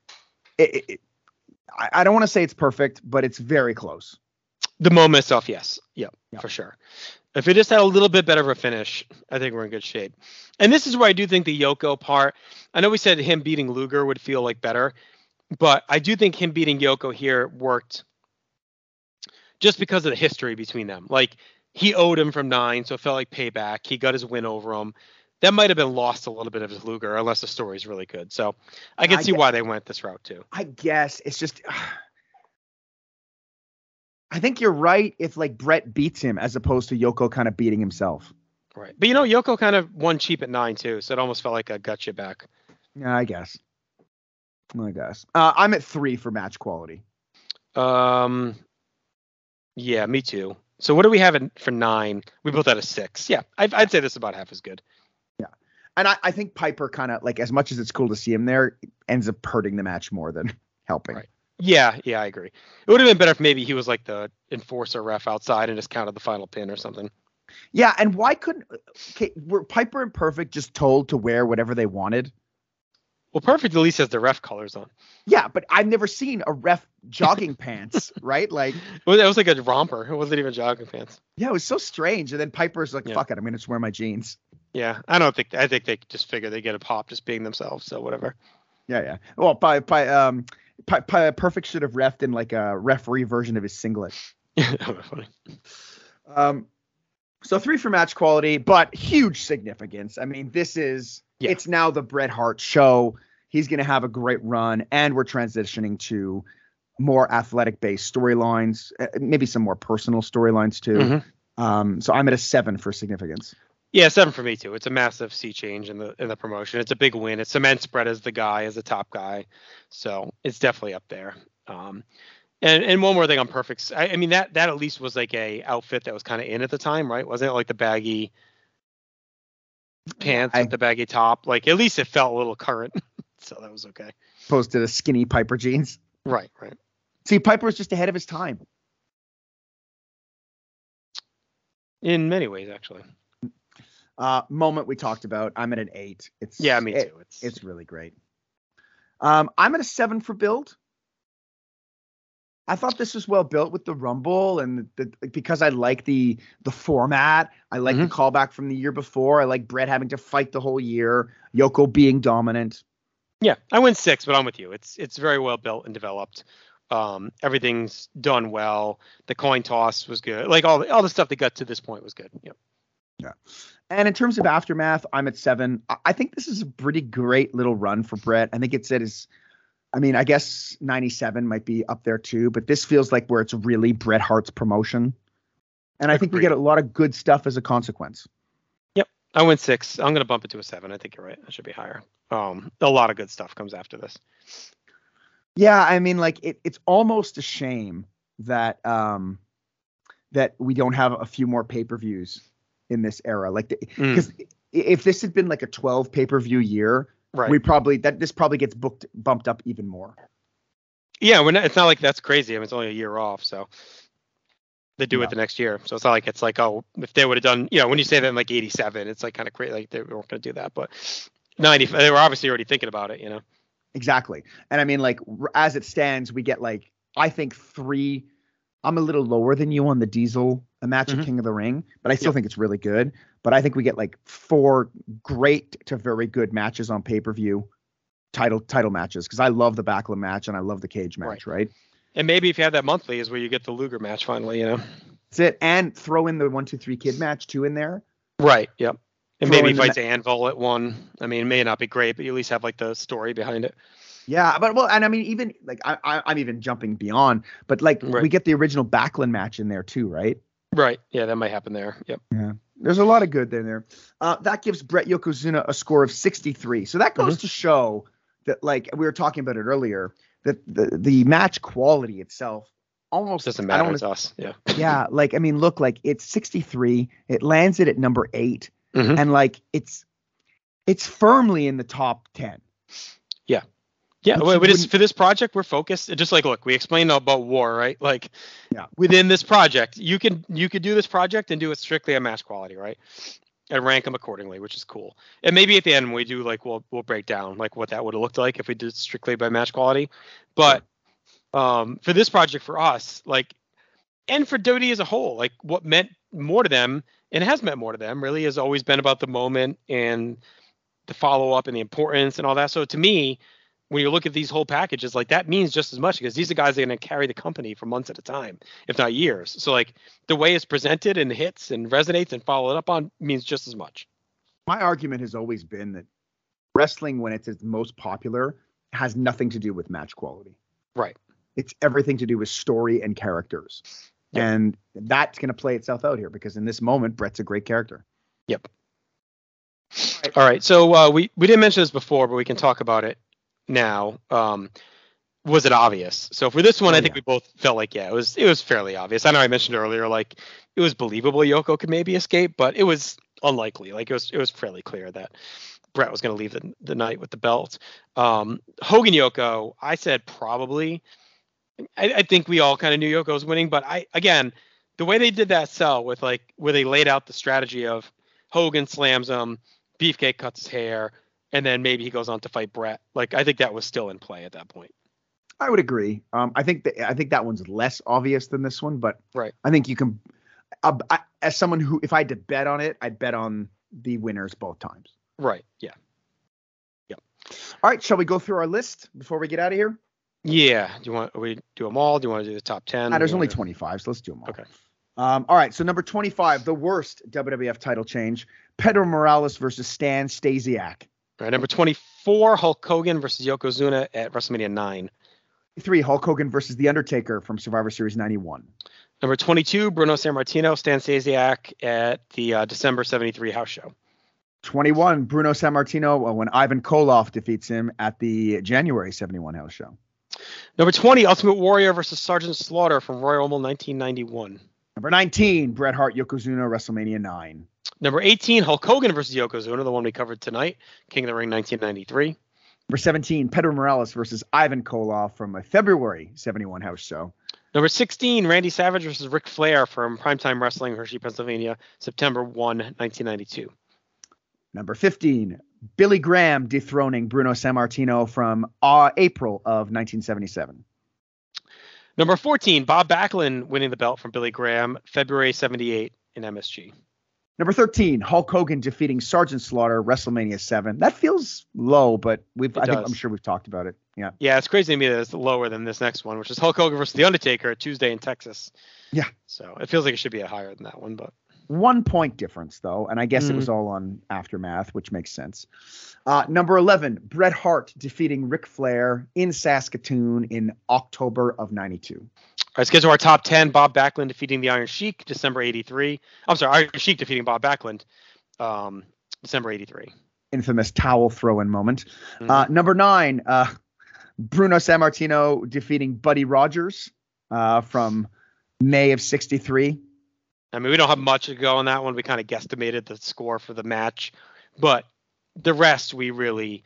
I don't want to say it's perfect, but it's very close. The moment itself, yes. Yeah, for sure. If it just had a little bit better of a finish, I think we're in good shape. And this is where I do think the Yoko part, I know we said him beating Luger would feel like better, but I do think him beating Yoko here worked just because of the history between them. Like, he owed him from 9, so it felt like payback. He got his win over him. That might have been lost a little bit of his Luger, unless the story's really good. So I can see why they went this route too. I guess it's just, I think you're right if like Brett beats him as opposed to Yoko kind of beating himself. Right. But Yoko kind of won cheap at 9 too, so it almost felt like a gotcha back. Yeah, I guess. I'm at 3 for match quality. Yeah, me too. So what do we have for 9? We both had a 6. Yeah, I'd say this is about half as good. Yeah. And I think Piper kind of, like, as much as it's cool to see him there, ends up hurting the match more than helping. Right. Yeah, I agree. It would have been better if maybe he was like the enforcer ref outside and just counted the final pin or something. Yeah, and why were Piper and Perfect just told to wear whatever they wanted? Well, Perfect at least has the ref colors on. Yeah, but I've never seen a ref jogging pants, right? Like, well, that was like a romper. It wasn't even jogging pants. Yeah, it was so strange. And then Piper's like, fuck it, I'm gonna just wear my jeans. Yeah, I think they just figure they get a pop just being themselves, so whatever. Yeah. Well, Perfect should have refed in like a referee version of his singlet. That was funny. So 3 for match quality, but huge significance. I mean, it's now the Bret Hart show. He's going to have a great run, and we're transitioning to more athletic-based storylines, maybe some more personal storylines too. Mm-hmm. So I'm at a 7 for significance. Yeah, 7 for me too. It's a massive sea change in the promotion. It's a big win. It cements Bret as the guy, as the top guy. So it's definitely up there. And one more thing on Perfect. I mean, that at least was like a outfit that was kind of in at the time, right? Wasn't it like the baggy pants with the baggy top? Like, at least it felt a little current. So that was okay. Opposed to the skinny Piper jeans. Right. See, Piper was just ahead of his time. In many ways, actually. Moment we talked about. I'm at an 8. Me too. It's really great. I'm at a 7 for build. I thought this was well built with the Rumble, and because I like the format. I like the callback from the year before. I like Bret having to fight the whole year. Yoko being dominant. Yeah, I went 6, but I'm with you. It's very well built and developed. Everything's done well. The coin toss was good. Like all the stuff that got to this point was good. Yep. Yeah. And in terms of aftermath, I'm at 7. I think this is a pretty great little run for Bret. I think I guess 97 might be up there too, but this feels like where it's really Bret Hart's promotion. And I think we get a lot of good stuff as a consequence. Yep. I went 6. I'm going to bump it to a 7. I think you're right. It should be higher. A lot of good stuff comes after this. Yeah. I mean, like it's almost a shame that, that we don't have a few more pay-per-views in this era. Like, because if this had been like a 12 pay-per-view year, right, this probably gets bumped up even more. Yeah, it's not like that's crazy. I mean, it's only a year off, so they do it the next year. So it's not like it's like, oh, if they would have done, when you say that in like 87, it's like kind of crazy. Like they weren't going to do that, but 90, they were obviously already thinking about it, Exactly. And I mean, like, as it stands, we get like, I think 3. I'm a little lower than you on the Diesel match at King of the Ring, but I still think it's really good. But I think we get like 4 great to very good matches on pay-per-view title matches, because I love the Backlund match and I love the cage match, right? And maybe if you have that monthly is where you get the Luger match finally, That's it. And throw in the 1, 2, 3 Kid match too in there. Right. Yep. And maybe he fights Anvil at 1. I mean, it may not be great, but you at least have like the story behind it. Yeah, but and I mean, even like I'm even jumping beyond, but like we get the original Backlund match in there too, right? Right. Yeah, that might happen there. Yep. Yeah. There's a lot of good in there. That gives Bret Yokozuna a score of 63. So that goes to show that, like we were talking about it earlier, that the match quality itself almost doesn't matter to us. Yeah. Yeah. Like, I mean, look, like it's 63. It lands it at number 8. And like it's firmly in the top 10. Yeah. Yeah, for this project, we're focused. Just like, look, we explained about war, right? Like, within this project, you could do this project and do it strictly at match quality, right? And rank them accordingly, which is cool. And maybe at the end, when we do like, we'll break down like what that would have looked like if we did strictly by match quality. But for this project, for us, like, and for WWE as a whole, like what meant more to them, and has meant more to them, really has always been about the moment and the follow up and the importance and all that. So to me, when you look at these whole packages, like that means just as much, because these are guys that are going to carry the company for months at a time, if not years. So like the way it's presented and hits and resonates and followed up on means just as much. My argument has always been that wrestling, when it's its most popular, has nothing to do with match quality. Right. It's everything to do with story and characters. Yep. And that's going to play itself out here, because in this moment, Bret's a great character. Yep. All right. So we didn't mention this before, but we can talk about it now. Was it obvious? So for this one, I think we both felt like, it was fairly obvious. I know I mentioned earlier, like it was believable Yoko could maybe escape, but it was unlikely. Like it was fairly clear that Bret was going to leave the night with the belt. Hogan Yoko, I said probably. I think we all kind of knew Yoko was winning, but again, the way they did that sell with like where they laid out the strategy of Hogan slams him, Beefcake cuts his hair, and then maybe he goes on to fight Bret. Like I think that was still in play at that point. I would agree. I think that one's less obvious than this one, but right. I think you can. As someone who, if I had to bet on it, I'd bet on the winners both times. Right. Yeah. Yep. All right. Shall we go through our list before we get out of here? Yeah. We do them all? Do you want to do the top 10? There's only 25, so let's do them all. Okay. All right. So number 25, the worst WWF title change: Pedro Morales versus Stan Stasiak. All right. Number 24, Hulk Hogan versus Yokozuna at WrestleMania 9. 3, Hulk Hogan versus The Undertaker from Survivor Series 91. Number 22, Bruno Sammartino, Stan Stasiak at the December 73 house show. 21, Bruno Sammartino when Ivan Koloff defeats him at the January 71 house show. Number 20, Ultimate Warrior versus Sergeant Slaughter from Royal Rumble 1991. Number 19, Bret Hart Yokozuna, WrestleMania 9. Number 18, Hulk Hogan versus Yokozuna, the one we covered tonight, King of the Ring 1993. Number 17, Pedro Morales versus Ivan Koloff from a February 71 house show. Number 16, Randy Savage versus Ric Flair from Primetime Wrestling, Hershey, Pennsylvania, September 1, 1992. Number 15, Billy Graham dethroning Bruno Sammartino from April of 1977. Number 14, Bob Backlund winning the belt from Billy Graham, February 78 in MSG. Number 13, Hulk Hogan defeating Sergeant Slaughter, WrestleMania 7. That feels low, but I'm sure we've talked about it. Yeah. Yeah, it's crazy to me that it's lower than this next one, which is Hulk Hogan versus The Undertaker Tuesday in Texas. Yeah. So it feels like it should be higher than that one, but 1 point difference though, and I guess it was all on Aftermath, which makes sense. Number 11, Bret Hart defeating Ric Flair in Saskatoon in October of 92. All right, let's get to our top 10. Bob Backlund defeating the Iron Sheik, December 83. I'm sorry, Iron Sheik defeating Bob Backlund, December 83. Infamous towel throw-in moment. Number 9, Bruno Sammartino defeating Buddy Rogers from May of 63. I mean, we don't have much to go on that one. We kind of guesstimated the score for the match, but the rest we really,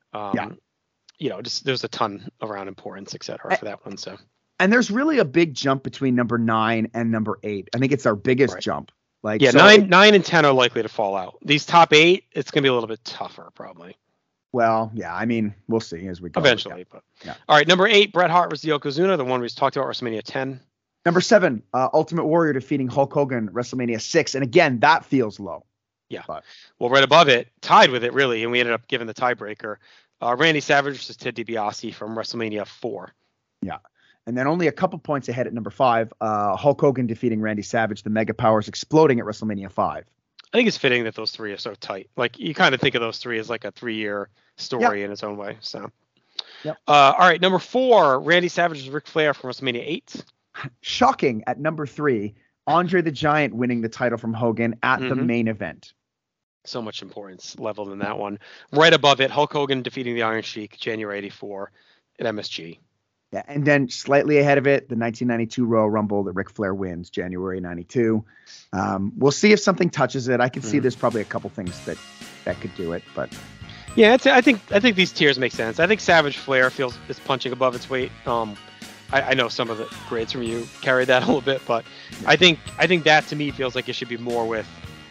just there's a ton around importance, et cetera, for that one. So. And there's really a big jump between number 9 and number 8. I think it's our biggest jump. Like, yeah, so 9 and 10 are likely to fall out. These top 8, it's going to be a little bit tougher, probably. Well, yeah, I mean, we'll see as we go. Eventually, but yeah. All right, number 8, Bret Hart versus Yokozuna, the one we just talked about, WrestleMania 10. Number 7, Ultimate Warrior defeating Hulk Hogan, WrestleMania 6, and again, that feels low. Yeah. Well, right above it, tied with it really, and we ended up giving the tiebreaker. Randy Savage versus Ted DiBiase from WrestleMania 4. Yeah. And then only a couple points ahead at number 5, Hulk Hogan defeating Randy Savage, the Mega Powers exploding at WrestleMania 5. I think it's fitting that those 3 are so tight. Like, you kind of think of those 3 as like a 3-year story in its own way. So, all right, number 4, Randy Savage versus Ric Flair from WrestleMania 8. Shocking at number 3, Andre the Giant winning the title from Hogan at the main event. So much importance leveled in that one. Right above it, Hulk Hogan defeating the Iron Sheik, January 84 at MSG. Yeah, and then slightly ahead of it, the 1992 Royal Rumble that Ric Flair wins, January 92. We'll see if something touches it. I can see there's probably a couple things that could do it, but yeah, I think these tiers make sense. I think Savage Flair is punching above its weight. I know some of the grades from you carried that a little bit, but I think that to me feels like it should be more with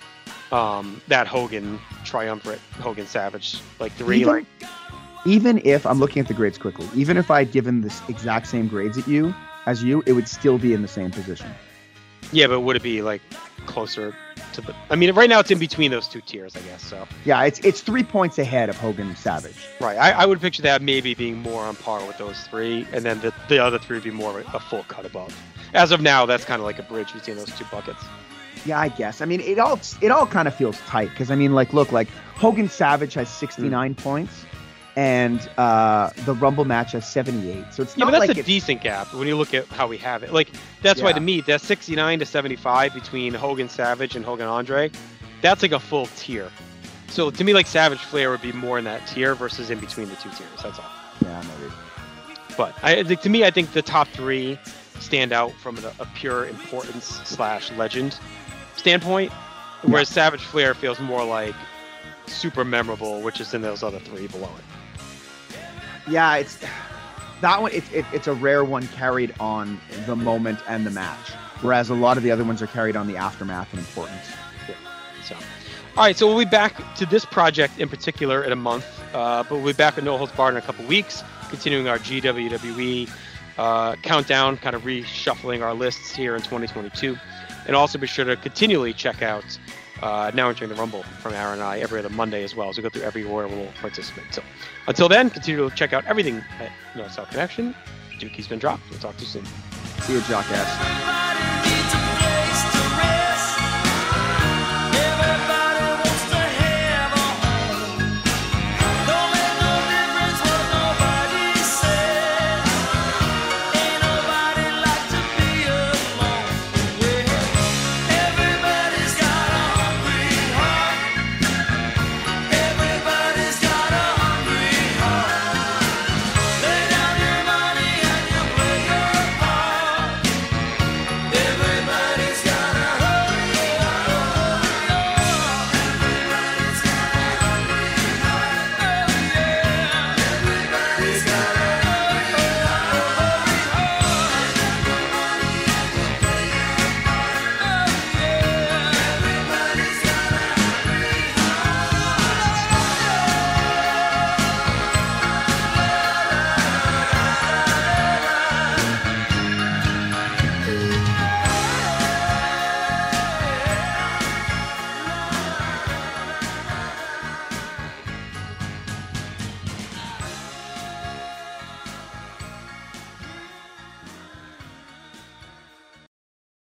that Hogan triumvirate, Hogan Savage, like 3. Even if I'm looking at the grades quickly, even if I'd given this exact same grades as you, it would still be in the same position. Yeah, but would it be like closer to the? I mean, right now it's in between those two tiers, I guess. So yeah, it's 3 points ahead of Hogan Savage. Right. I would picture that maybe being more on par with those three, and then the other three would be more of a full cut above. As of now, that's kind of like a bridge between those two buckets. Yeah, I guess. I mean, it all kind of feels tight because I mean, look, Hogan Savage has 69 points. And the Rumble match has 78, so it's not but that's like a decent gap when you look at how we have it. Like that's why to me that 69 to 75 between Hogan Savage and Hogan Andre, that's like a full tier. So to me, like Savage Flair would be more in that tier versus in between the two tiers. That's all. Yeah, maybe. But I think the top three stand out from a pure importance / legend standpoint, whereas Savage Flair feels more like super memorable, which is in those other three below it. Yeah, it's that one. It's a rare one carried on the moment and the match, whereas a lot of the other ones are carried on the aftermath and importance. Yeah. So, all right. So we'll be back to this project in particular in a month, but we'll be back with No Holds Barred in a couple weeks, continuing our GWWE countdown, kind of reshuffling our lists here in 2022, and also be sure to continually check out Now Entering the Rumble from Aaron and I every other Monday as well as we go through every Royal Rumble participant. So until then, continue to check out everything at North South Connection. Dookie has been dropped. We'll talk to you soon. See you, Jockass.